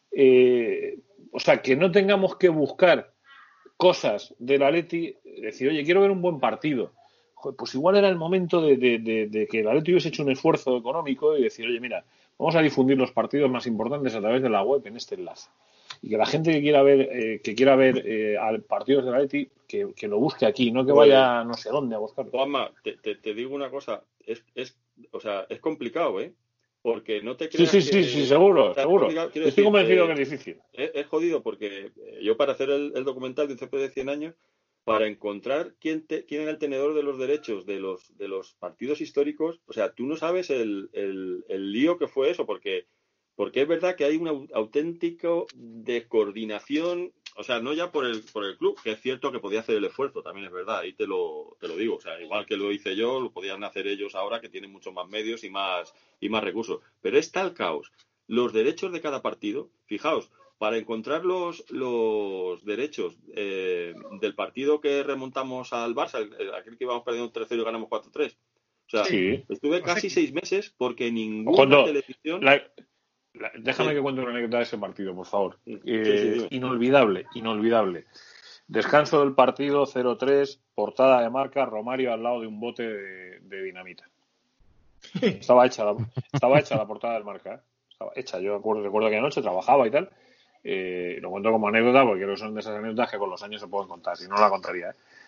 o sea, que no tengamos que buscar cosas del Atleti, decir, oye, quiero ver un buen partido. Joder, pues igual era el momento de que el Atleti hubiese hecho un esfuerzo económico y decir, oye, mira, vamos a difundir los partidos más importantes a través de la web en este enlace. Y que la gente que quiera ver al partidos del Atleti, que lo busque aquí, no que vaya no sé dónde a buscarlo. Juanma, te digo una cosa, o sea, es complicado, ¿eh? Porque no te creas sí, seguro. Estoy convencido que es difícil. Es jodido porque yo para hacer el documental de un CP de 100 años, para encontrar quién era el tenedor de los derechos de los partidos históricos, o sea, tú no sabes el lío que fue eso, porque es verdad que hay un auténtico descoordinación, o sea, no ya por el club, que es cierto que podía hacer el esfuerzo, también es verdad, ahí te lo digo, o sea, igual que lo hice yo, lo podían hacer ellos ahora que tienen muchos más medios y más recursos, pero es tal caos, los derechos de cada partido, fijaos, para encontrar los derechos del partido que remontamos al Barça, aquel que íbamos perdiendo 3-0 y ganamos 4-3, o sea, sí. Estuve casi 6 meses porque ninguna televisión... Déjame que cuente una anécdota de ese partido, por favor. Inolvidable. Descanso del partido, 0-3, portada de Marca, Romario al lado de un bote de dinamita. Estaba hecha la portada del Marca, ¿eh? Estaba hecha. Yo recuerdo que anoche trabajaba y tal. Lo cuento como anécdota porque son de esas anécdotas que con los años se pueden contar, si no la contaría, ¿eh?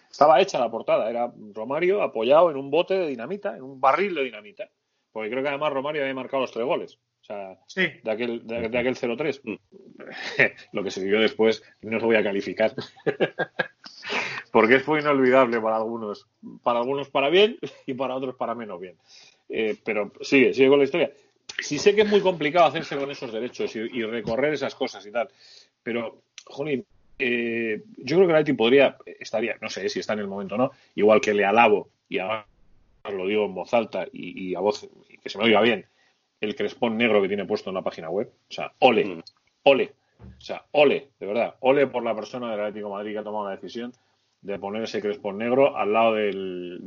Estaba hecha la portada, era Romario apoyado en un bote de dinamita, en un barril de dinamita, porque creo que además Romario había marcado los 3 goles. O sea, Sí. de aquel 0-3. Lo que se vivió después no lo voy a calificar. Porque fue inolvidable para algunos para bien y para otros para menos bien. Pero sigue con la historia. Sí sé que es muy complicado hacerse con esos derechos y recorrer esas cosas y tal, pero, jolín, yo creo que el Atleti estaría, no sé si está en el momento o no, igual que le alabo, y además lo digo en voz alta y a voz, y que se me oiga bien, el crespón negro que tiene puesto en la página web. O sea, ole. O sea, ole, de verdad. Ole por la persona del Atlético de Madrid que ha tomado la decisión de poner ese crespón negro al lado del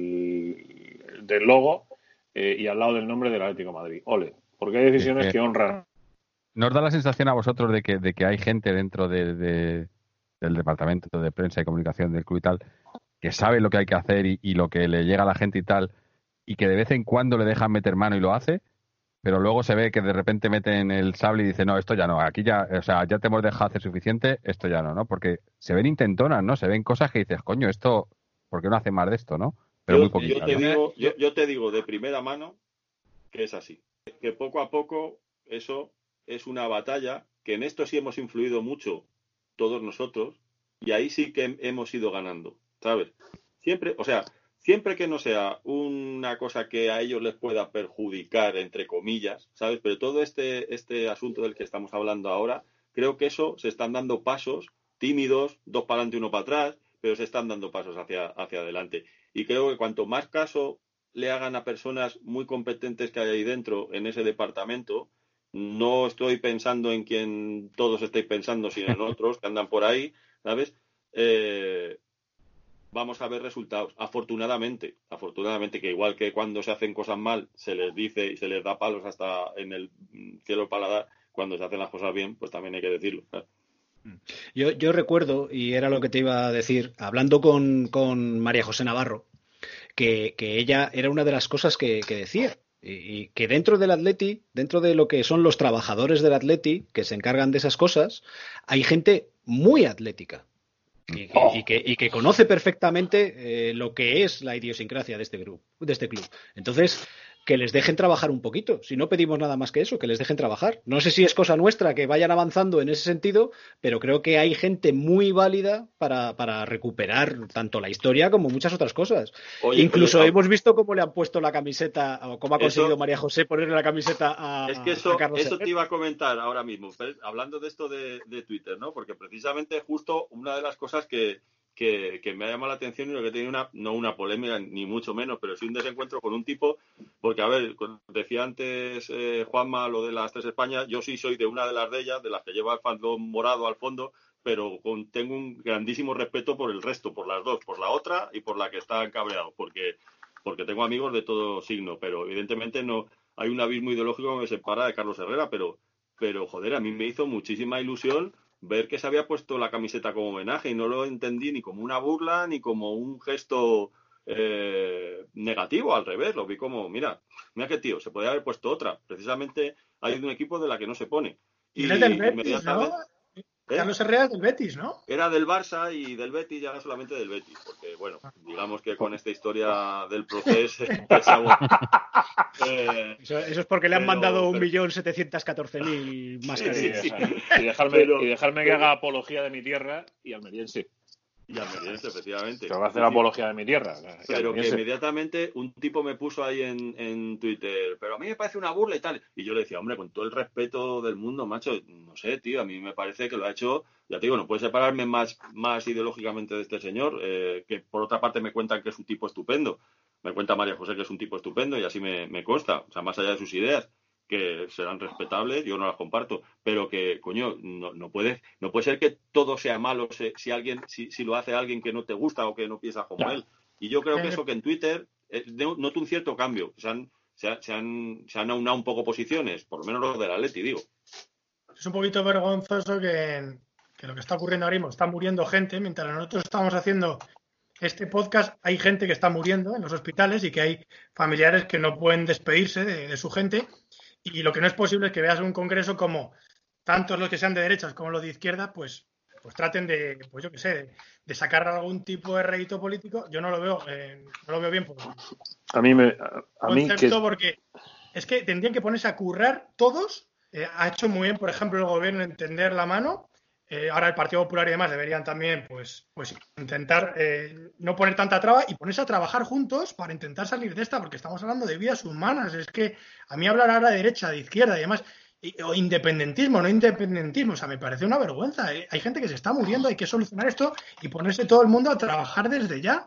logo y al lado del nombre del Atlético de Madrid. Ole. Porque hay decisiones que honran. ¿No os da la sensación a vosotros de que hay gente dentro del departamento de prensa y comunicación del club y tal que sabe lo que hay que hacer y lo que le llega a la gente y tal, y que de vez en cuando le dejan meter mano y lo hace, pero luego se ve que de repente meten el sable y dicen, no, esto ya no, aquí ya, o sea, ya te hemos dejado hacer suficiente, esto ya no, ¿no? Porque se ven intentonas, ¿no? Se ven cosas que dices, coño, esto, ¿por qué no hace más de esto, no? Pero muy poquito. Yo te digo de primera mano que es así. Que poco a poco eso es una batalla, que en esto sí hemos influido mucho todos nosotros, y ahí sí que hemos ido ganando, ¿sabes? Siempre que no sea una cosa que a ellos les pueda perjudicar, entre comillas, ¿sabes? Pero todo este asunto del que estamos hablando ahora, creo que eso se están dando pasos tímidos, 2 para adelante, 1 para atrás, pero se están dando pasos hacia adelante. Y creo que cuanto más caso le hagan a personas muy competentes que hay ahí dentro en ese departamento, no estoy pensando en quien todos estáis pensando, sino en otros que andan por ahí, ¿sabes? Vamos a ver resultados. Afortunadamente, que igual que cuando se hacen cosas mal, se les dice y se les da palos hasta en el cielo paladar, cuando se hacen las cosas bien, pues también hay que decirlo. Yo recuerdo, y era lo que te iba a decir, hablando con María José Navarro, que ella era una de las cosas que decía. Y que dentro del Atleti, dentro de lo que son los trabajadores del Atleti, que se encargan de esas cosas, hay gente muy atlética. Y que conoce perfectamente lo que es la idiosincrasia de este club. Entonces, que les dejen trabajar un poquito. Si no pedimos nada más que eso, que les dejen trabajar. No sé si es cosa nuestra que vayan avanzando en ese sentido, pero creo que hay gente muy válida para recuperar tanto la historia como muchas otras cosas. Incluso hemos visto cómo le han puesto la camiseta, o cómo ha conseguido María José ponerle la camiseta a Carlos Eso te iba a comentar ahora mismo, hablando de esto de Twitter, ¿no? Porque precisamente justo una de las cosas que me ha llamado la atención y lo que tiene no una polémica ni mucho menos, pero sí un desencuentro con un tipo, porque a ver, decía antes Juanma lo de las 3 Españas, yo sí soy de una de ellas, de las que lleva el faldón morado al fondo, pero tengo un grandísimo respeto por el resto, por las dos, por la otra y por la que está cabreado, porque tengo amigos de todo signo, pero evidentemente no hay un abismo ideológico que me separa de Carlos Herrera, pero joder, a mí me hizo muchísima ilusión ver que se había puesto la camiseta como homenaje y no lo entendí ni como una burla ni como un gesto negativo, al revés, lo vi como, mira qué tío, se podría haber puesto otra. Precisamente hay un equipo de la que no se pone. Y es del Betis, ¿no? Carlos Herrera es del Betis, ¿no? Era del Barça y del Betis, ya no solamente del Betis, porque bueno, digamos que con esta historia del proceso eso es porque le han mandado 1.714.000 mascarillas. Sí. Y dejarme que haga apología de mi tierra y almeriense. Y almeriense, efectivamente. Te va a hacer apología de mi tierra. Pero que inmediatamente un tipo me puso ahí en Twitter, pero a mí me parece una burla y tal. Y yo le decía, hombre, con todo el respeto del mundo, macho, no sé, tío, a mí me parece que lo ha hecho, ya te digo, no puedo separarme más ideológicamente de este señor, que por otra parte me cuentan que es un tipo estupendo. Me cuenta María José que es un tipo estupendo y así me consta, o sea, más allá de sus ideas, que serán respetables, yo no las comparto, pero que, coño, no puede ser que todo sea malo si lo hace alguien que no te gusta o que no piensa como él. Y yo creo que eso que en Twitter noto un cierto cambio. Se han aunado un poco posiciones, por lo menos los del Atleti, digo. Es un poquito vergonzoso que lo que está ocurriendo ahora mismo, está muriendo gente, mientras nosotros estamos haciendo este podcast, hay gente que está muriendo en los hospitales y que hay familiares que no pueden despedirse de su gente. Y lo que no es posible es que veas un congreso como tantos los que sean de derechas como los de izquierda, pues pues traten de, pues yo qué sé, de sacar algún tipo de rédito político. Yo no lo veo bien por concepto, porque es que tendrían que ponerse a currar todos. Ha hecho muy bien, por ejemplo, el gobierno en tender la mano. Ahora el Partido Popular y demás deberían también pues intentar no poner tanta traba y ponerse a trabajar juntos para intentar salir de esta, porque estamos hablando de vidas humanas. Es que a mí hablar ahora de derecha, de izquierda y demás, o independentismo, no independentismo, o sea, me parece una vergüenza. Hay gente que se está muriendo, hay que solucionar esto y ponerse todo el mundo a trabajar desde ya.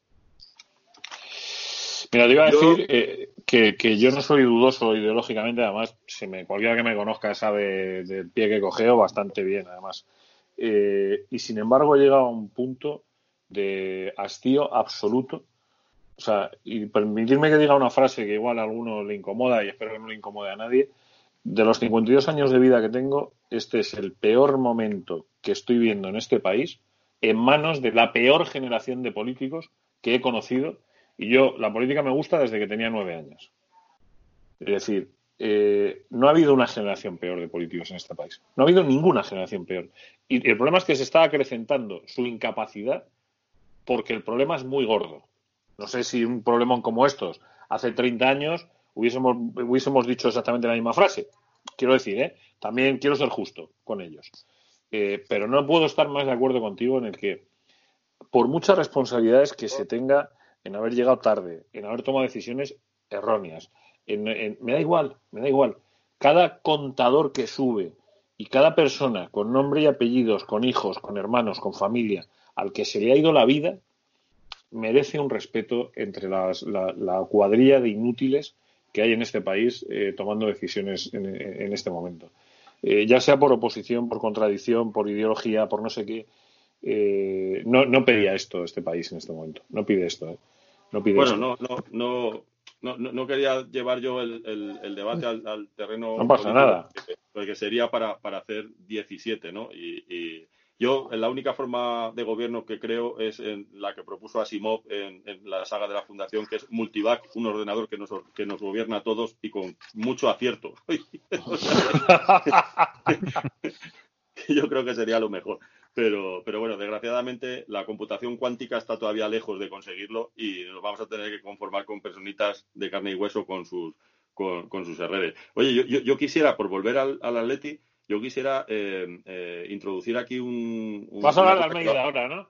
Mira, te iba a decir que yo no soy dudoso ideológicamente, además, cualquiera que me conozca sabe del pie que cojeo bastante bien, además. Y sin embargo he llegado a un punto de hastío absoluto. O sea, y permitirme que diga una frase que igual a alguno le incomoda y espero que no le incomode a nadie. De los 52 años de vida que tengo, este es el peor momento que estoy viendo en este país en manos de la peor generación de políticos que he conocido. Y yo, la política me gusta desde que tenía 9 años. Es decir, no ha habido una generación peor de políticos en este país. No ha habido ninguna generación peor. Y el problema es que se está acrecentando su incapacidad porque el problema es muy gordo. No sé si un problemón como estos hace 30 años hubiésemos dicho exactamente la misma frase. Quiero decir, también quiero ser justo con ellos. Pero no puedo estar más de acuerdo contigo en el que, por muchas responsabilidades que se tenga en haber llegado tarde, en haber tomado decisiones erróneas, me da igual. Cada contador que sube y cada persona con nombre y apellidos, con hijos, con hermanos, con familia, al que se le ha ido la vida, merece un respeto entre la cuadrilla de inútiles que hay en este país tomando decisiones en este momento. Ya sea por oposición, por contradicción, por ideología, por no sé qué. No pedía esto este país en este momento. No pide esto. No pide esto. No quería llevar yo el debate al terreno. No pasa nada. Porque sería para hacer 17, ¿no? Y yo, la única forma de gobierno que creo es en la que propuso Asimov en la saga de la Fundación, que es Multivac, un ordenador que nos gobierna a todos y con mucho acierto. Yo creo que sería lo mejor. Pero bueno, desgraciadamente la computación cuántica está todavía lejos de conseguirlo y nos vamos a tener que conformar con personitas de carne y hueso con sus redes. Oye, yo quisiera, por volver al Atleti, yo quisiera introducir aquí un... Vas a hablar de Almeida ahora, ¿no?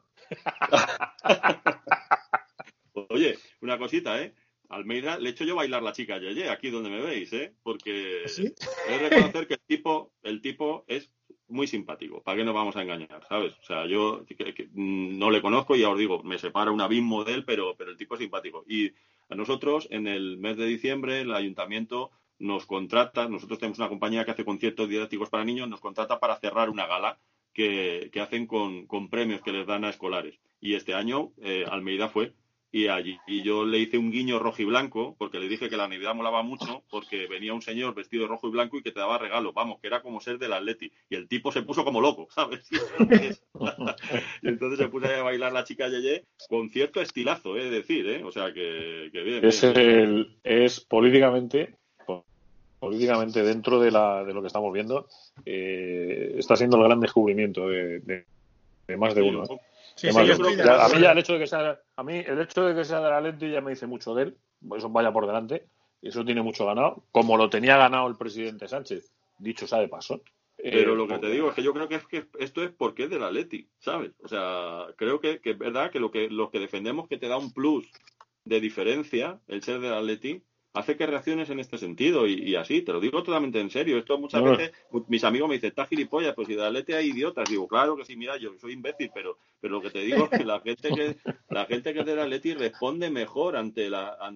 Oye, una cosita, Almeida, le echo yo bailar la chica Yeye, aquí donde me veis, porque ¿Sí? he de reconocer que el tipo es muy simpático, ¿para qué nos vamos a engañar? ¿Sabes? O sea, yo que no le conozco y ya os digo, me separa un abismo de él, pero el tipo es simpático. Y a nosotros, en el mes de diciembre, el ayuntamiento nos contrata, nosotros tenemos una compañía que hace conciertos didácticos para niños, nos contrata para cerrar una gala que hacen con premios que les dan a escolares. Y este año Almeida fue. Y yo le hice un guiño rojo y blanco, porque le dije que la Navidad molaba mucho, porque venía un señor vestido de rojo y blanco y que te daba regalo, vamos, que era como ser del Atleti. Y el tipo se puso como loco, ¿sabes? Y entonces se puso a bailar la chica Yeye con cierto estilazo, decir, o sea, que bien. Es políticamente dentro de lo que estamos viendo, está siendo el gran descubrimiento de más de uno. Sí, yo creo que a mí ya el hecho de que sea del Atleti ya me dice mucho de él, eso vaya por delante, eso tiene mucho ganado, como lo tenía ganado el presidente Sánchez, dicho sea de paso. Pero lo que te digo es que yo creo que esto es porque es del Atleti, ¿sabes? O sea, creo que es verdad que los que defendemos que te da un plus de diferencia el ser del Atleti hace que reacciones en este sentido y así, te lo digo totalmente en serio. Esto muchas veces mis amigos me dicen, está gilipollas, pues si de Atleti hay idiotas. Digo, claro que sí, mira, yo soy imbécil, pero lo que te digo es que la gente que es del Atleti responde mejor ante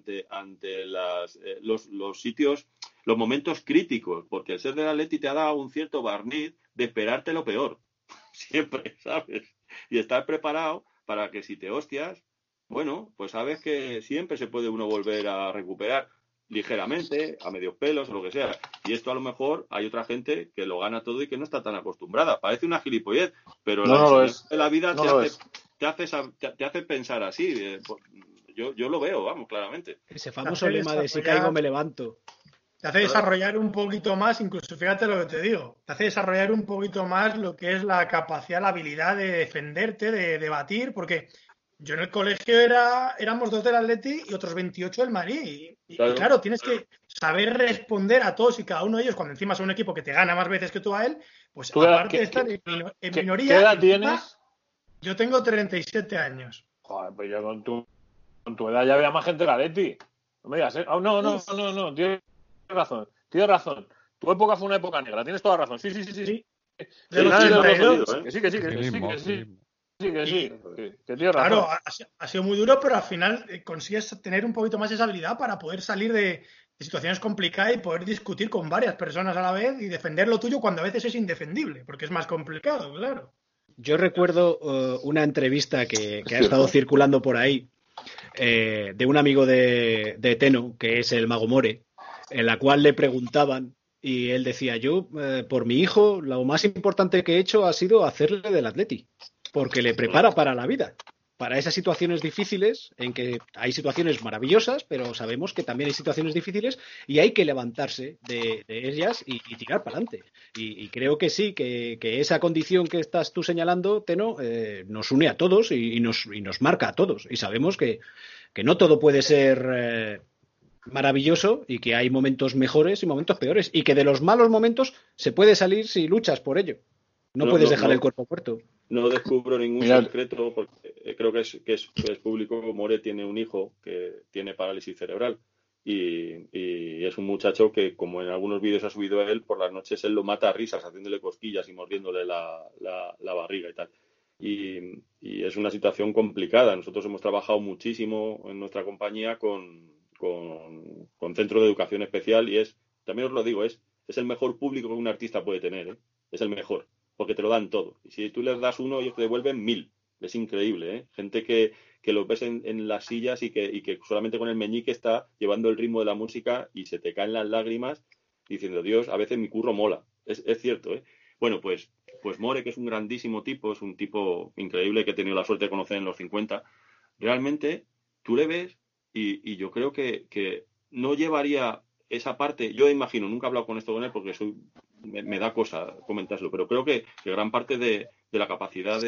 los sitios, los momentos críticos, porque el ser del Atleti te ha dado un cierto barniz de esperarte lo peor, siempre, ¿sabes? Y estar preparado para que si te hostias, bueno, pues sabes que siempre se puede uno volver a recuperar ligeramente, a medios pelos o lo que sea. Y esto a lo mejor hay otra gente que lo gana todo y que no está tan acostumbrada. Parece una gilipollez, pero la vida te hace pensar así. Yo lo veo, vamos, claramente. Ese famoso lema de si caigo me levanto. Te hace desarrollar un poquito más, incluso fíjate lo que te digo, te hace desarrollar un poquito más lo que es la capacidad, la habilidad de defenderte, de debatir, porque yo en el colegio éramos 2 del Atleti y otros 28 del Madrid. Y claro, tienes que saber responder a todos y cada uno de ellos, cuando encima son un equipo que te gana más veces que tú a él, pues aparte de estar en minoría. ¿Qué edad tienes? Yo tengo 37 años. Joder, pues yo con tu edad ya había más gente del Atleti. No me digas, ¿eh? Oh, no, tienes razón. Tu época fue una época negra, tienes toda razón. Sí. De los 82. Que sí. Que tienes razón. Claro, ha sido muy duro, pero al final consigues tener un poquito más esa habilidad para poder salir de situaciones complicadas y poder discutir con varias personas a la vez y defender lo tuyo cuando a veces es indefendible, porque es más complicado, claro. Yo recuerdo una entrevista que ha estado circulando por ahí de un amigo de Teno, que es el Mago More, en la cual le preguntaban y él decía, yo por mi hijo lo más importante que he hecho ha sido hacerle del Atleti, porque le prepara para la vida, para esas situaciones difíciles, en que hay situaciones maravillosas, pero sabemos que también hay situaciones difíciles y hay que levantarse de ellas y tirar para adelante. Y creo que sí, que esa condición que estás tú señalando, Teno, nos une a todos y nos marca a todos. Y sabemos que no todo puede ser maravilloso y que hay momentos mejores y momentos peores. Y que de los malos momentos se puede salir si luchas por ello. No puedes dejar el cuerpo muerto. No descubro ningún secreto, porque creo que es público. More tiene un hijo que tiene parálisis cerebral y es un muchacho que, como en algunos vídeos ha subido él, por las noches él lo mata a risas, haciéndole cosquillas y mordiéndole la barriga y tal. Y es una situación complicada. Nosotros hemos trabajado muchísimo en nuestra compañía con centro de educación especial y también os lo digo, es el mejor público que un artista puede tener, ¿eh? Es el mejor. Porque te lo dan todo. Y si tú les das uno, ellos te devuelven 1000. Es increíble, ¿eh? Gente que los ves en las sillas y que solamente con el meñique está llevando el ritmo de la música y se te caen las lágrimas diciendo, Dios, a veces mi curro mola. Es cierto, ¿eh? Bueno, pues More, que es un grandísimo tipo, es un tipo increíble que he tenido la suerte de conocer en los 50. Realmente, tú le ves y yo creo que no llevaría esa parte. Yo imagino, nunca he hablado con esto con él porque me da cosa comentárselo, pero creo que gran parte de la capacidad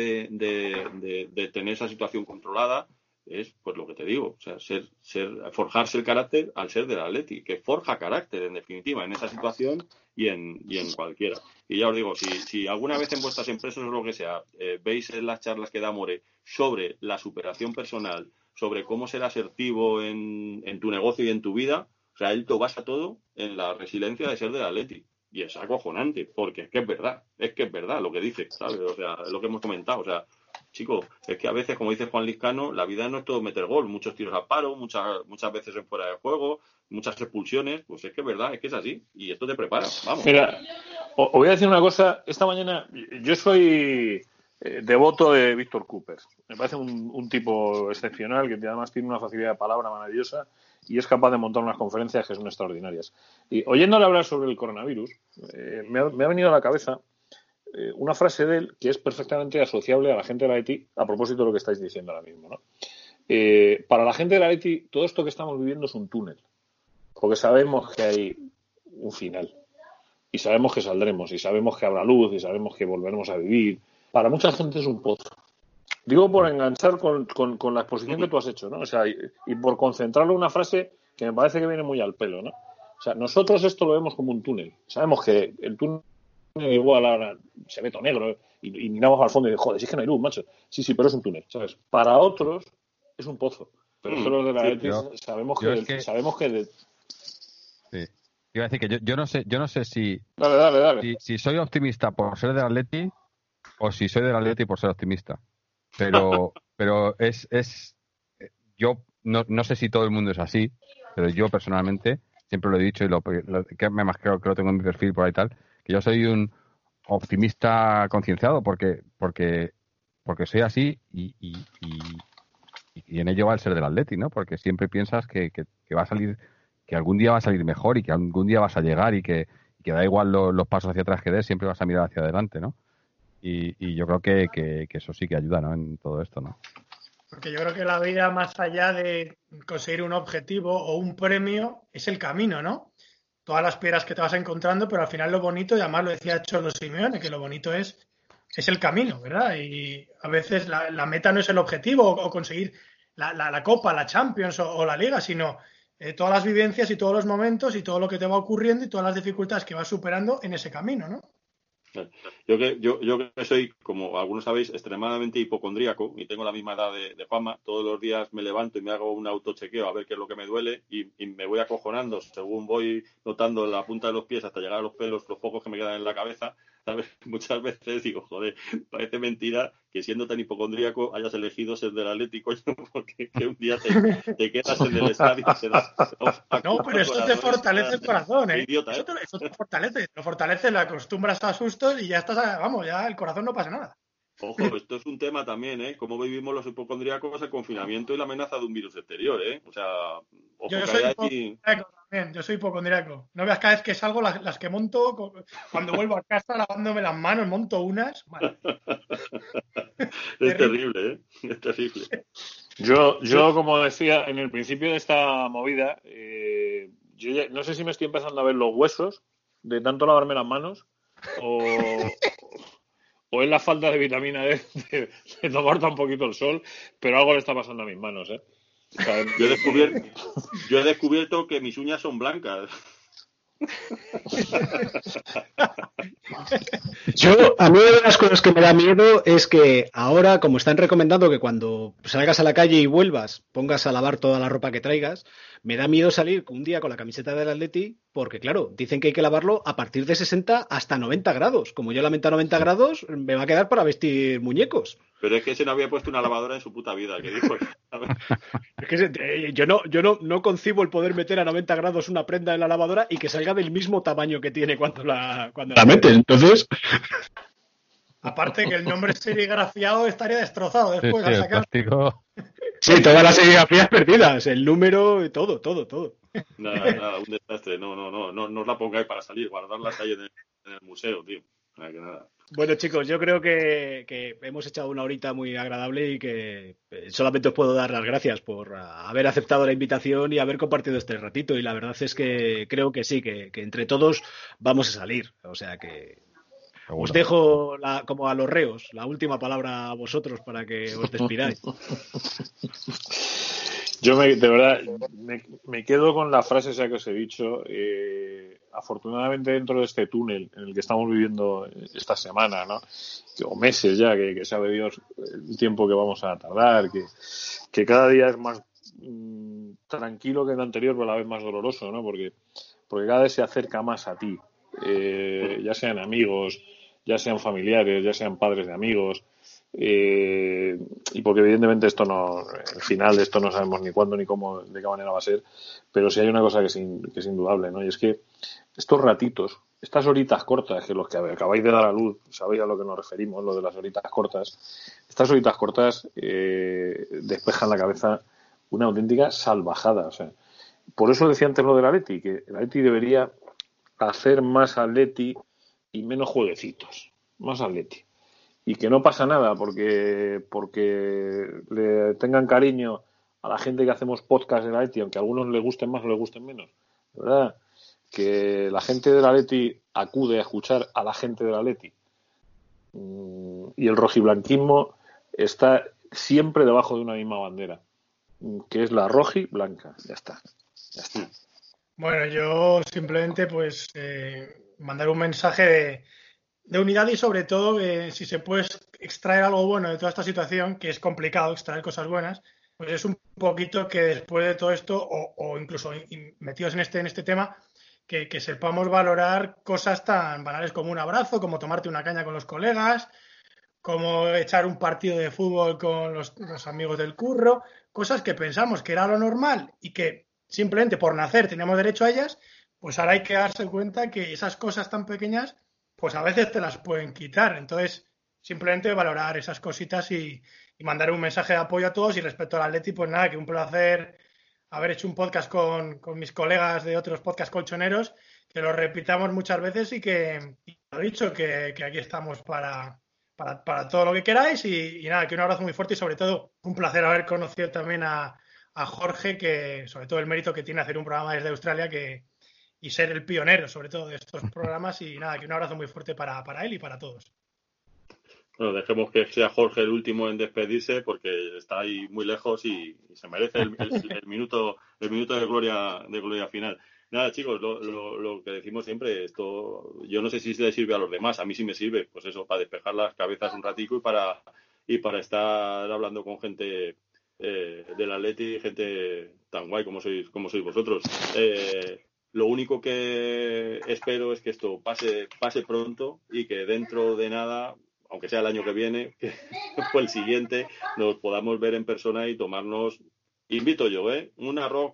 de tener esa situación controlada es, pues lo que te digo, o sea, forjarse el carácter al ser del Atleti, que forja carácter, en definitiva, en esa situación y en cualquiera. Y ya os digo, si alguna vez en vuestras empresas o lo que sea, veis las charlas que da More sobre la superación personal, sobre cómo ser asertivo en tu negocio y en tu vida, o sea, él te basa todo en la resiliencia de ser del Atleti. Y es acojonante, porque es que es verdad lo que dice, ¿sabes? O sea, lo que hemos comentado, o sea, chico, es que a veces, como dice Juan Lizcano, la vida no es todo meter gol, muchos tiros a paro, muchas veces en fuera de juego, muchas expulsiones, pues es que es verdad, es que es así, y esto te prepara, vamos. Mira, os voy a decir una cosa, esta mañana, yo soy devoto de Víctor Coopers, me parece un tipo excepcional, que además tiene una facilidad de palabra maravillosa, y es capaz de montar unas conferencias que son extraordinarias. Y oyéndole hablar sobre el coronavirus, me ha venido a la cabeza una frase de él que es perfectamente asociable a la gente de la Atleti a propósito de lo que estáis diciendo ahora mismo, ¿no? Para la gente de la Atleti, todo esto que estamos viviendo es un túnel, porque sabemos que hay un final, y sabemos que saldremos, y sabemos que habrá luz, y sabemos que volveremos a vivir. Para mucha gente es un pozo. Digo por enganchar con la exposición que tú has hecho, ¿no? O sea, y por concentrarlo en una frase que me parece que viene muy al pelo, ¿no? O sea, nosotros esto lo vemos como un túnel. Sabemos que el túnel igual ahora se ve todo negro y miramos al fondo y joder, si es que no hay luz, macho. Sí, pero es un túnel, ¿sabes? Para otros es un pozo. Pero es que los de la Atleti sabemos que Sí. Iba a decir que yo no sé si... Dale. Si soy optimista por ser del Atleti o si soy del Atleti por ser optimista. Pero yo no sé si todo el mundo es así, pero yo personalmente siempre lo he dicho y que además creo que lo tengo en mi perfil por ahí tal, que yo soy un optimista concienciado porque soy así y en ello va el ser del Atleti, ¿no? Porque siempre piensas que va a salir, que algún día va a salir mejor y que algún día vas a llegar y que da igual los pasos hacia atrás que des, siempre vas a mirar hacia adelante, ¿no? Y yo creo que eso sí que ayuda, ¿no? En todo esto, ¿no? Porque yo creo que la vida, más allá de conseguir un objetivo o un premio, es el camino, ¿no? todas las piedras que te vas encontrando, pero al final lo bonito, y además lo decía Cholo Simeone, que lo bonito es el camino, ¿verdad? Y a veces la meta no es el objetivo o conseguir la Copa, la Champions o la Liga, sino todas las vivencias y todos los momentos y todo lo que te va ocurriendo y todas las dificultades que vas superando en ese camino, ¿no? Yo que soy, como algunos sabéis, extremadamente hipocondríaco y tengo la misma edad de Juanma. Todos los días me levanto y me hago un autochequeo a ver qué es lo que me duele y me voy acojonando según voy notando la punta de los pies hasta llegar a los pelos, los pocos que me quedan en la cabeza. ¿Sabes? Muchas veces digo, joder, parece mentira que siendo tan hipocondríaco hayas elegido ser del Atlético, porque que un día te quedas en el estadio y se da. No, pero eso te fortalece el corazón, ¿eh? Idiota, ¿eh? Eso te fortalece, lo acostumbras a sustos y ya estás, vamos, ya el corazón no pasa nada. Ojo, esto es un tema también, ¿eh? Cómo vivimos los hipocondríacos, el confinamiento y la amenaza de un virus exterior, ¿eh? O sea, ojo, yo soy hipocondríaco también, yo soy hipocondríaco. No veas cada vez que salgo las que monto, cuando vuelvo a casa lavándome las manos, monto unas. Vale. Es terrible, ¿eh? Es terrible. Yo, como decía en el principio de esta movida, yo ya, no sé si me estoy empezando a ver los huesos de tanto lavarme las manos o es la falta de vitamina D de tomar tan poquito el sol, pero algo le está pasando a mis manos, ¿eh? O sea, yo he descubierto que mis uñas son blancas. A mí una de las cosas que me da miedo es que ahora, como están recomendando que cuando salgas a la calle y vuelvas, pongas a lavar toda la ropa que traigas, me da miedo salir un día con la camiseta del Atleti, porque claro, dicen que hay que lavarlo a partir de 60 hasta 90 grados. Como yo la meta a 90 grados, me va a quedar para vestir muñecos. Pero es que ese no había puesto una lavadora en su puta vida, que dijo. Es que yo no concibo el poder meter a 90 grados una prenda en la lavadora y que salga del mismo tamaño que tiene cuando la metes. Entonces, aparte que el nombre serigrafiado estaría destrozado después. Sí, el plástico. Sí, todas las serigrafías perdidas, el número y todo. Nada, un desastre. No os la pongáis para salir, guardarlas ahí en el museo, tío. Nada, que nada. Bueno, chicos, yo creo que hemos echado una horita muy agradable y que solamente os puedo dar las gracias por haber aceptado la invitación y haber compartido este ratito. Y la verdad es que creo que sí, que entre todos vamos a salir. O sea que seguro. Os dejo, como a los reos, la última palabra a vosotros para que os despidáis. Yo de verdad me quedo con la frase esa que os he dicho. Afortunadamente dentro de este túnel en el que estamos viviendo esta semana, ¿no? O meses ya, que sabe Dios el tiempo que vamos a tardar, que cada día es más tranquilo que el anterior, pero a la vez más doloroso, ¿no? Porque cada vez se acerca más a ti, ya sean amigos, ya sean familiares, ya sean padres de amigos. Y porque evidentemente el final de esto no sabemos ni cuándo ni cómo, de qué manera va a ser, pero sí hay una cosa que es indudable, ¿no? Y es que estos ratitos, estas horitas cortas, que los que acabáis de dar a luz, sabéis a lo que nos referimos, lo de las horitas cortas, estas horitas cortas despejan la cabeza una auténtica salvajada, o sea, por eso decía antes lo del Atleti, que el Atleti debería hacer más Atleti y menos jueguecitos, más Atleti. Y que no pasa nada porque le tengan cariño a la gente que hacemos podcast de la Atleti, aunque a algunos les gusten más o les gusten menos. De verdad, que la gente de la Atleti acude a escuchar a la gente de la Atleti. Y el rojiblanquismo está siempre debajo de una misma bandera, que es la rojiblanca. Ya está. Bueno, yo simplemente pues mandar un mensaje de unidad y sobre todo si se puede extraer algo bueno de toda esta situación, que es complicado extraer cosas buenas, pues es un poquito que después de todo esto o incluso metidos en este tema, que sepamos valorar cosas tan banales como un abrazo, como tomarte una caña con los colegas, como echar un partido de fútbol con los amigos del curro, cosas que pensamos que era lo normal y que simplemente por nacer teníamos derecho a ellas, pues ahora hay que darse cuenta que esas cosas tan pequeñas pues a veces te las pueden quitar. Entonces, simplemente valorar esas cositas y mandar un mensaje de apoyo a todos. Y respecto al Atleti, pues nada, que un placer haber hecho un podcast con mis colegas de otros podcast colchoneros, que lo repitamos muchas veces y que lo dicho, que aquí estamos para todo lo que queráis. Y nada, que un abrazo muy fuerte y sobre todo un placer haber conocido también a Jorge, que sobre todo el mérito que tiene hacer un programa desde Australia, que y ser el pionero, sobre todo, de estos programas. Y nada, que un abrazo muy fuerte para él y para todos. Bueno, dejemos que sea Jorge el último en despedirse porque está ahí muy lejos y se merece el minuto de gloria final. Nada, chicos, lo que decimos siempre, esto yo no sé si le sirve a los demás, a mí sí me sirve, pues eso, para despejar las cabezas un ratico y para estar hablando con gente del Atleti, gente tan guay como sois vosotros. Lo único que espero es que esto pase pronto y que dentro de nada, aunque sea el año que viene, o el siguiente, nos podamos ver en persona y tomarnos, invito yo, un arroz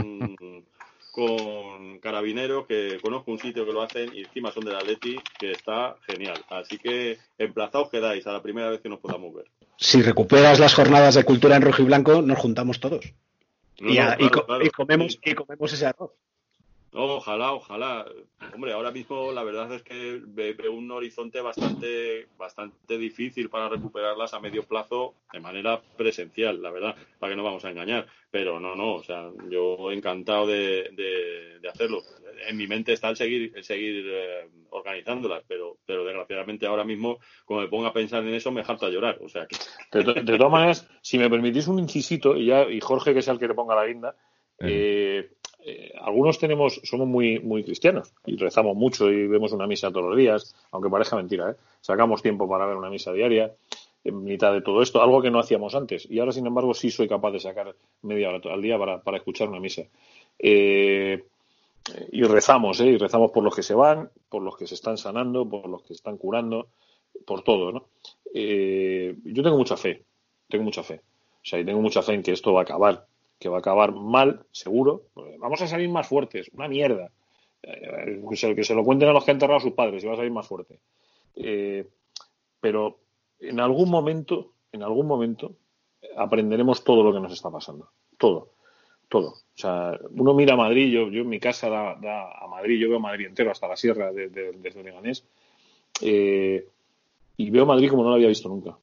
con carabineros, que conozco un sitio que lo hacen y encima son del Atleti, que está genial. Así que emplazaos quedáis a la primera vez que nos podamos ver. Si recuperas las jornadas de cultura en rojo y blanco, nos juntamos todos. Claro. Y comemos ese arroz. No, ojalá. Hombre, ahora mismo la verdad es que veo un horizonte bastante difícil para recuperarlas a medio plazo de manera presencial, la verdad, para que no vamos a engañar. Pero no, o sea, yo encantado de hacerlo. En mi mente está el seguir organizándolas, pero desgraciadamente ahora mismo, como me pongo a pensar en eso, me harta llorar. O sea que... De todas maneras, si me permitís un incisito, y Jorge, que es el que le ponga la guinda, algunos somos muy, muy cristianos y rezamos mucho y vemos una misa todos los días, aunque parezca mentira, sacamos tiempo para ver una misa diaria en mitad de todo esto, algo que no hacíamos antes, y ahora sin embargo sí soy capaz de sacar media hora al día para escuchar una misa, y rezamos por los que se van, por los que se están sanando, por los que se están curando, por todo, ¿no? Yo tengo mucha fe, o sea, y tengo mucha fe en que esto va a acabar, que va a acabar mal, seguro. Vamos a salir más fuertes, una mierda. Que se lo cuenten a los que han enterrado a sus padres y va a salir más fuerte. Pero en algún momento aprenderemos todo lo que nos está pasando. Todo. O sea, uno mira a Madrid, yo en mi casa da a Madrid, yo veo Madrid entero hasta la sierra desde Leganés, y veo Madrid como no lo había visto nunca.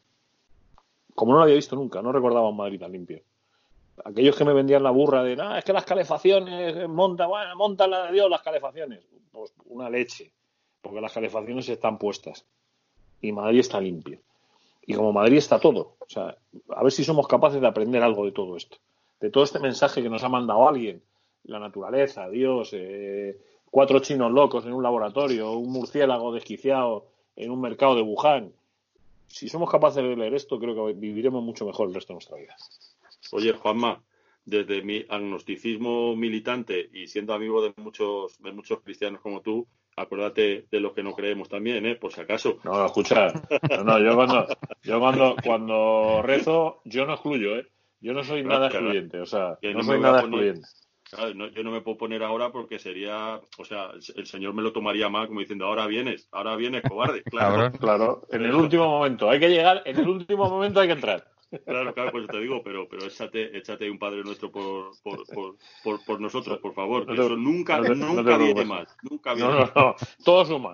No recordaba un Madrid tan limpio. Aquellos que me vendían la burra de es que las calefacciones monta la de Dios las calefacciones, pues una leche, porque las calefacciones están puestas y Madrid está limpio, y como Madrid está todo, o sea, a ver si somos capaces de aprender algo de todo esto, de todo este mensaje que nos ha mandado alguien, la naturaleza, Dios, 4 chinos locos en un laboratorio, un murciélago desquiciado en un mercado de Wuhan. Si somos capaces de leer esto, creo que viviremos mucho mejor el resto de nuestra vida. Oye, Juanma, desde mi agnosticismo militante y siendo amigo de muchos cristianos como tú, acuérdate de los que no creemos también, por si acaso. No, escucha. Yo cuando rezo, yo no excluyo, Yo no soy nada excluyente, o sea, no soy nada excluyente. Claro, yo no me puedo poner ahora porque sería, o sea, el Señor me lo tomaría mal como diciendo, ahora vienes, cobarde. Claro, en el último momento, hay que llegar, en el último momento hay que entrar. Claro, pues te digo, pero échate un Padre Nuestro por nosotros, por favor, que eso nunca viene más, nunca viene más. No, todo suma.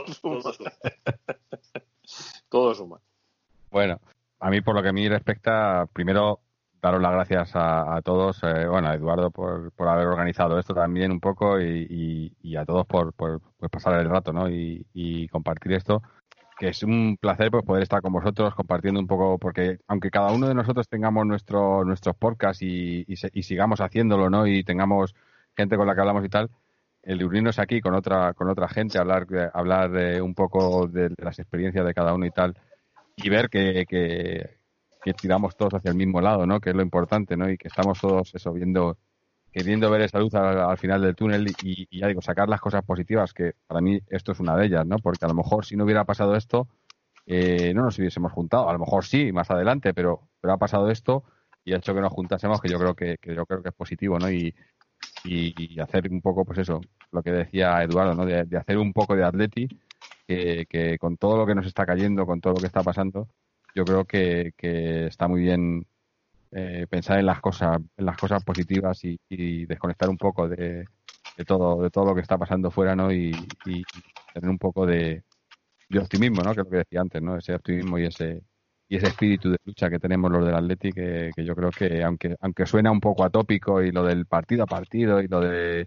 Todo suma. Bueno, a mí por lo que a mí respecta, primero daros las gracias a todos, a Eduardo por haber organizado esto también un poco y a todos por pasar el rato, ¿no? Y compartir esto, que es un placer pues poder estar con vosotros compartiendo un poco, porque aunque cada uno de nosotros tengamos nuestros podcasts y sigamos haciéndolo, ¿no? Y tengamos gente con la que hablamos y tal, el de unirnos aquí con otra gente, hablar un poco de las experiencias de cada uno y tal, y ver que tiramos todos hacia el mismo lado, ¿no? Que es lo importante, ¿no? Y que estamos todos queriendo ver esa luz al final del túnel y ya digo, sacar las cosas positivas, que para mí esto es una de ellas, ¿no? Porque a lo mejor si no hubiera pasado esto, no nos hubiésemos juntado. A lo mejor sí, más adelante, pero ha pasado esto y ha hecho que nos juntásemos, que yo creo que es positivo, ¿no? Y hacer un poco, pues eso, lo que decía Eduardo, ¿no? De hacer un poco de Atleti, que con todo lo que nos está cayendo, con todo lo que está pasando, yo creo que está muy bien pensar en las cosas positivas y desconectar un poco de todo lo que está pasando fuera, ¿no? Y tener un poco de optimismo, ¿no? Que es lo que decía antes, ¿no? Ese optimismo y ese espíritu de lucha que tenemos los del Atleti, que yo creo que aunque suena un poco atópico y lo del partido a partido y lo de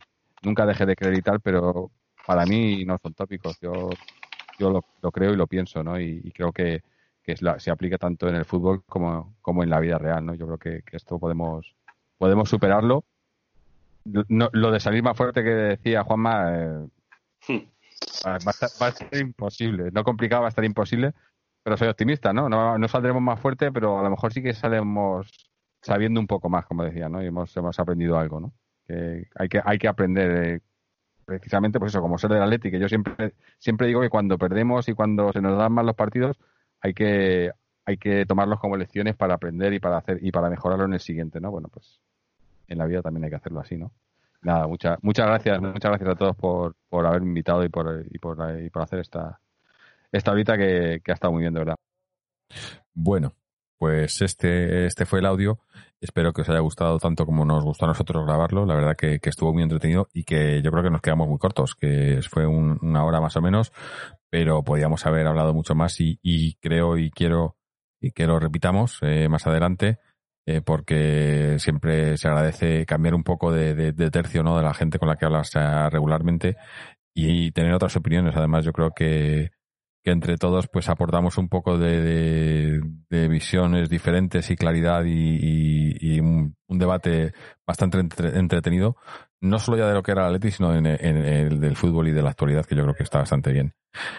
nunca dejé de creer y tal, pero para mí no son tópicos. Yo lo creo y lo pienso, ¿no? Y creo que se aplica tanto en el fútbol como en la vida real, ¿no? Yo creo que esto podemos superarlo. No, lo de salir más fuerte que decía Juanma va a estar imposible. No complicado, va a estar imposible, pero soy optimista, ¿no? No saldremos más fuerte, pero a lo mejor sí que saldremos sabiendo un poco más, como decía, ¿no? Y hemos aprendido algo, ¿no? Que hay que aprender precisamente, pues eso, como ser del Atleti, que yo siempre digo que cuando perdemos y cuando se nos dan mal los partidos, hay que tomarlos como lecciones para aprender y para mejorarlo en el siguiente, ¿no? Bueno, pues en la vida también hay que hacerlo así, ¿no? Nada, muchas gracias a todos por haberme invitado y por hacer esta horita que ha estado muy bien, de verdad. Bueno, pues este fue el audio. Espero que os haya gustado tanto como nos gustó a nosotros grabarlo. La verdad que estuvo muy entretenido y que yo creo que nos quedamos muy cortos, que fue una hora más o menos, pero podíamos haber hablado mucho más y creo y quiero que lo repitamos más adelante, porque siempre se agradece cambiar un poco de tercio, ¿no? De la gente con la que hablas regularmente y tener otras opiniones. Además, yo creo que entre todos pues aportamos un poco de visiones diferentes y claridad y un debate bastante entretenido, no solo ya de lo que era el Atleti, sino en el del fútbol y de la actualidad, que yo creo que está bastante bien.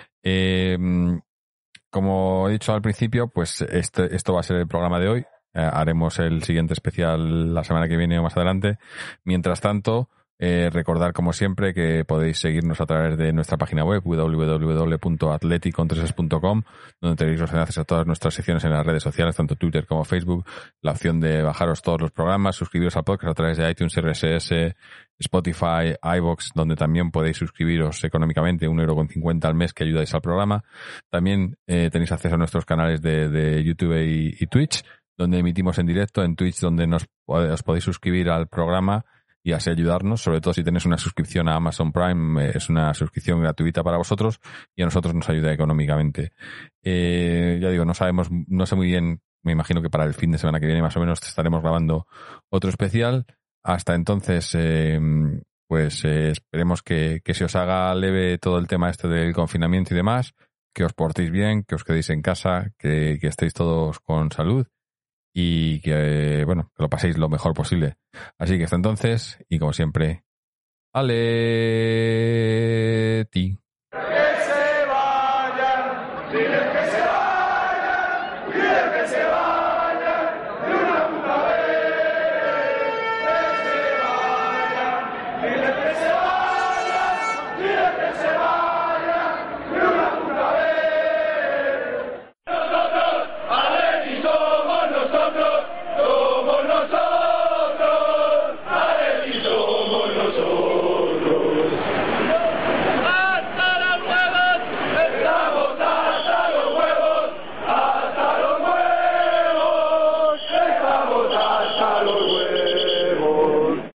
Como he dicho al principio, pues esto va a ser el programa de hoy. Haremos el siguiente especial la semana que viene o más adelante. Mientras tanto, recordar como siempre que podéis seguirnos a través de nuestra página web www.atleticontreses.com, donde tenéis los enlaces a todas nuestras secciones en las redes sociales, tanto Twitter como Facebook, la opción de bajaros todos los programas, suscribiros al podcast a través de iTunes, RSS, Spotify, iVoox, donde también podéis suscribiros económicamente, €1,50 al mes, que ayudáis al programa. También tenéis acceso a nuestros canales de YouTube y Twitch, donde emitimos en directo, en Twitch, donde os podéis suscribir al programa y así ayudarnos, sobre todo si tenéis una suscripción a Amazon Prime, es una suscripción gratuita para vosotros y a nosotros nos ayuda económicamente. Ya digo, no sé muy bien, me imagino que para el fin de semana que viene más o menos estaremos grabando otro especial. Hasta entonces, esperemos que se os haga leve todo el tema este del confinamiento y demás, que os portéis bien, que os quedéis en casa, que estéis todos con salud y que lo paséis lo mejor posible. Así que hasta entonces, y como siempre, ¡Atleti! Que se vayan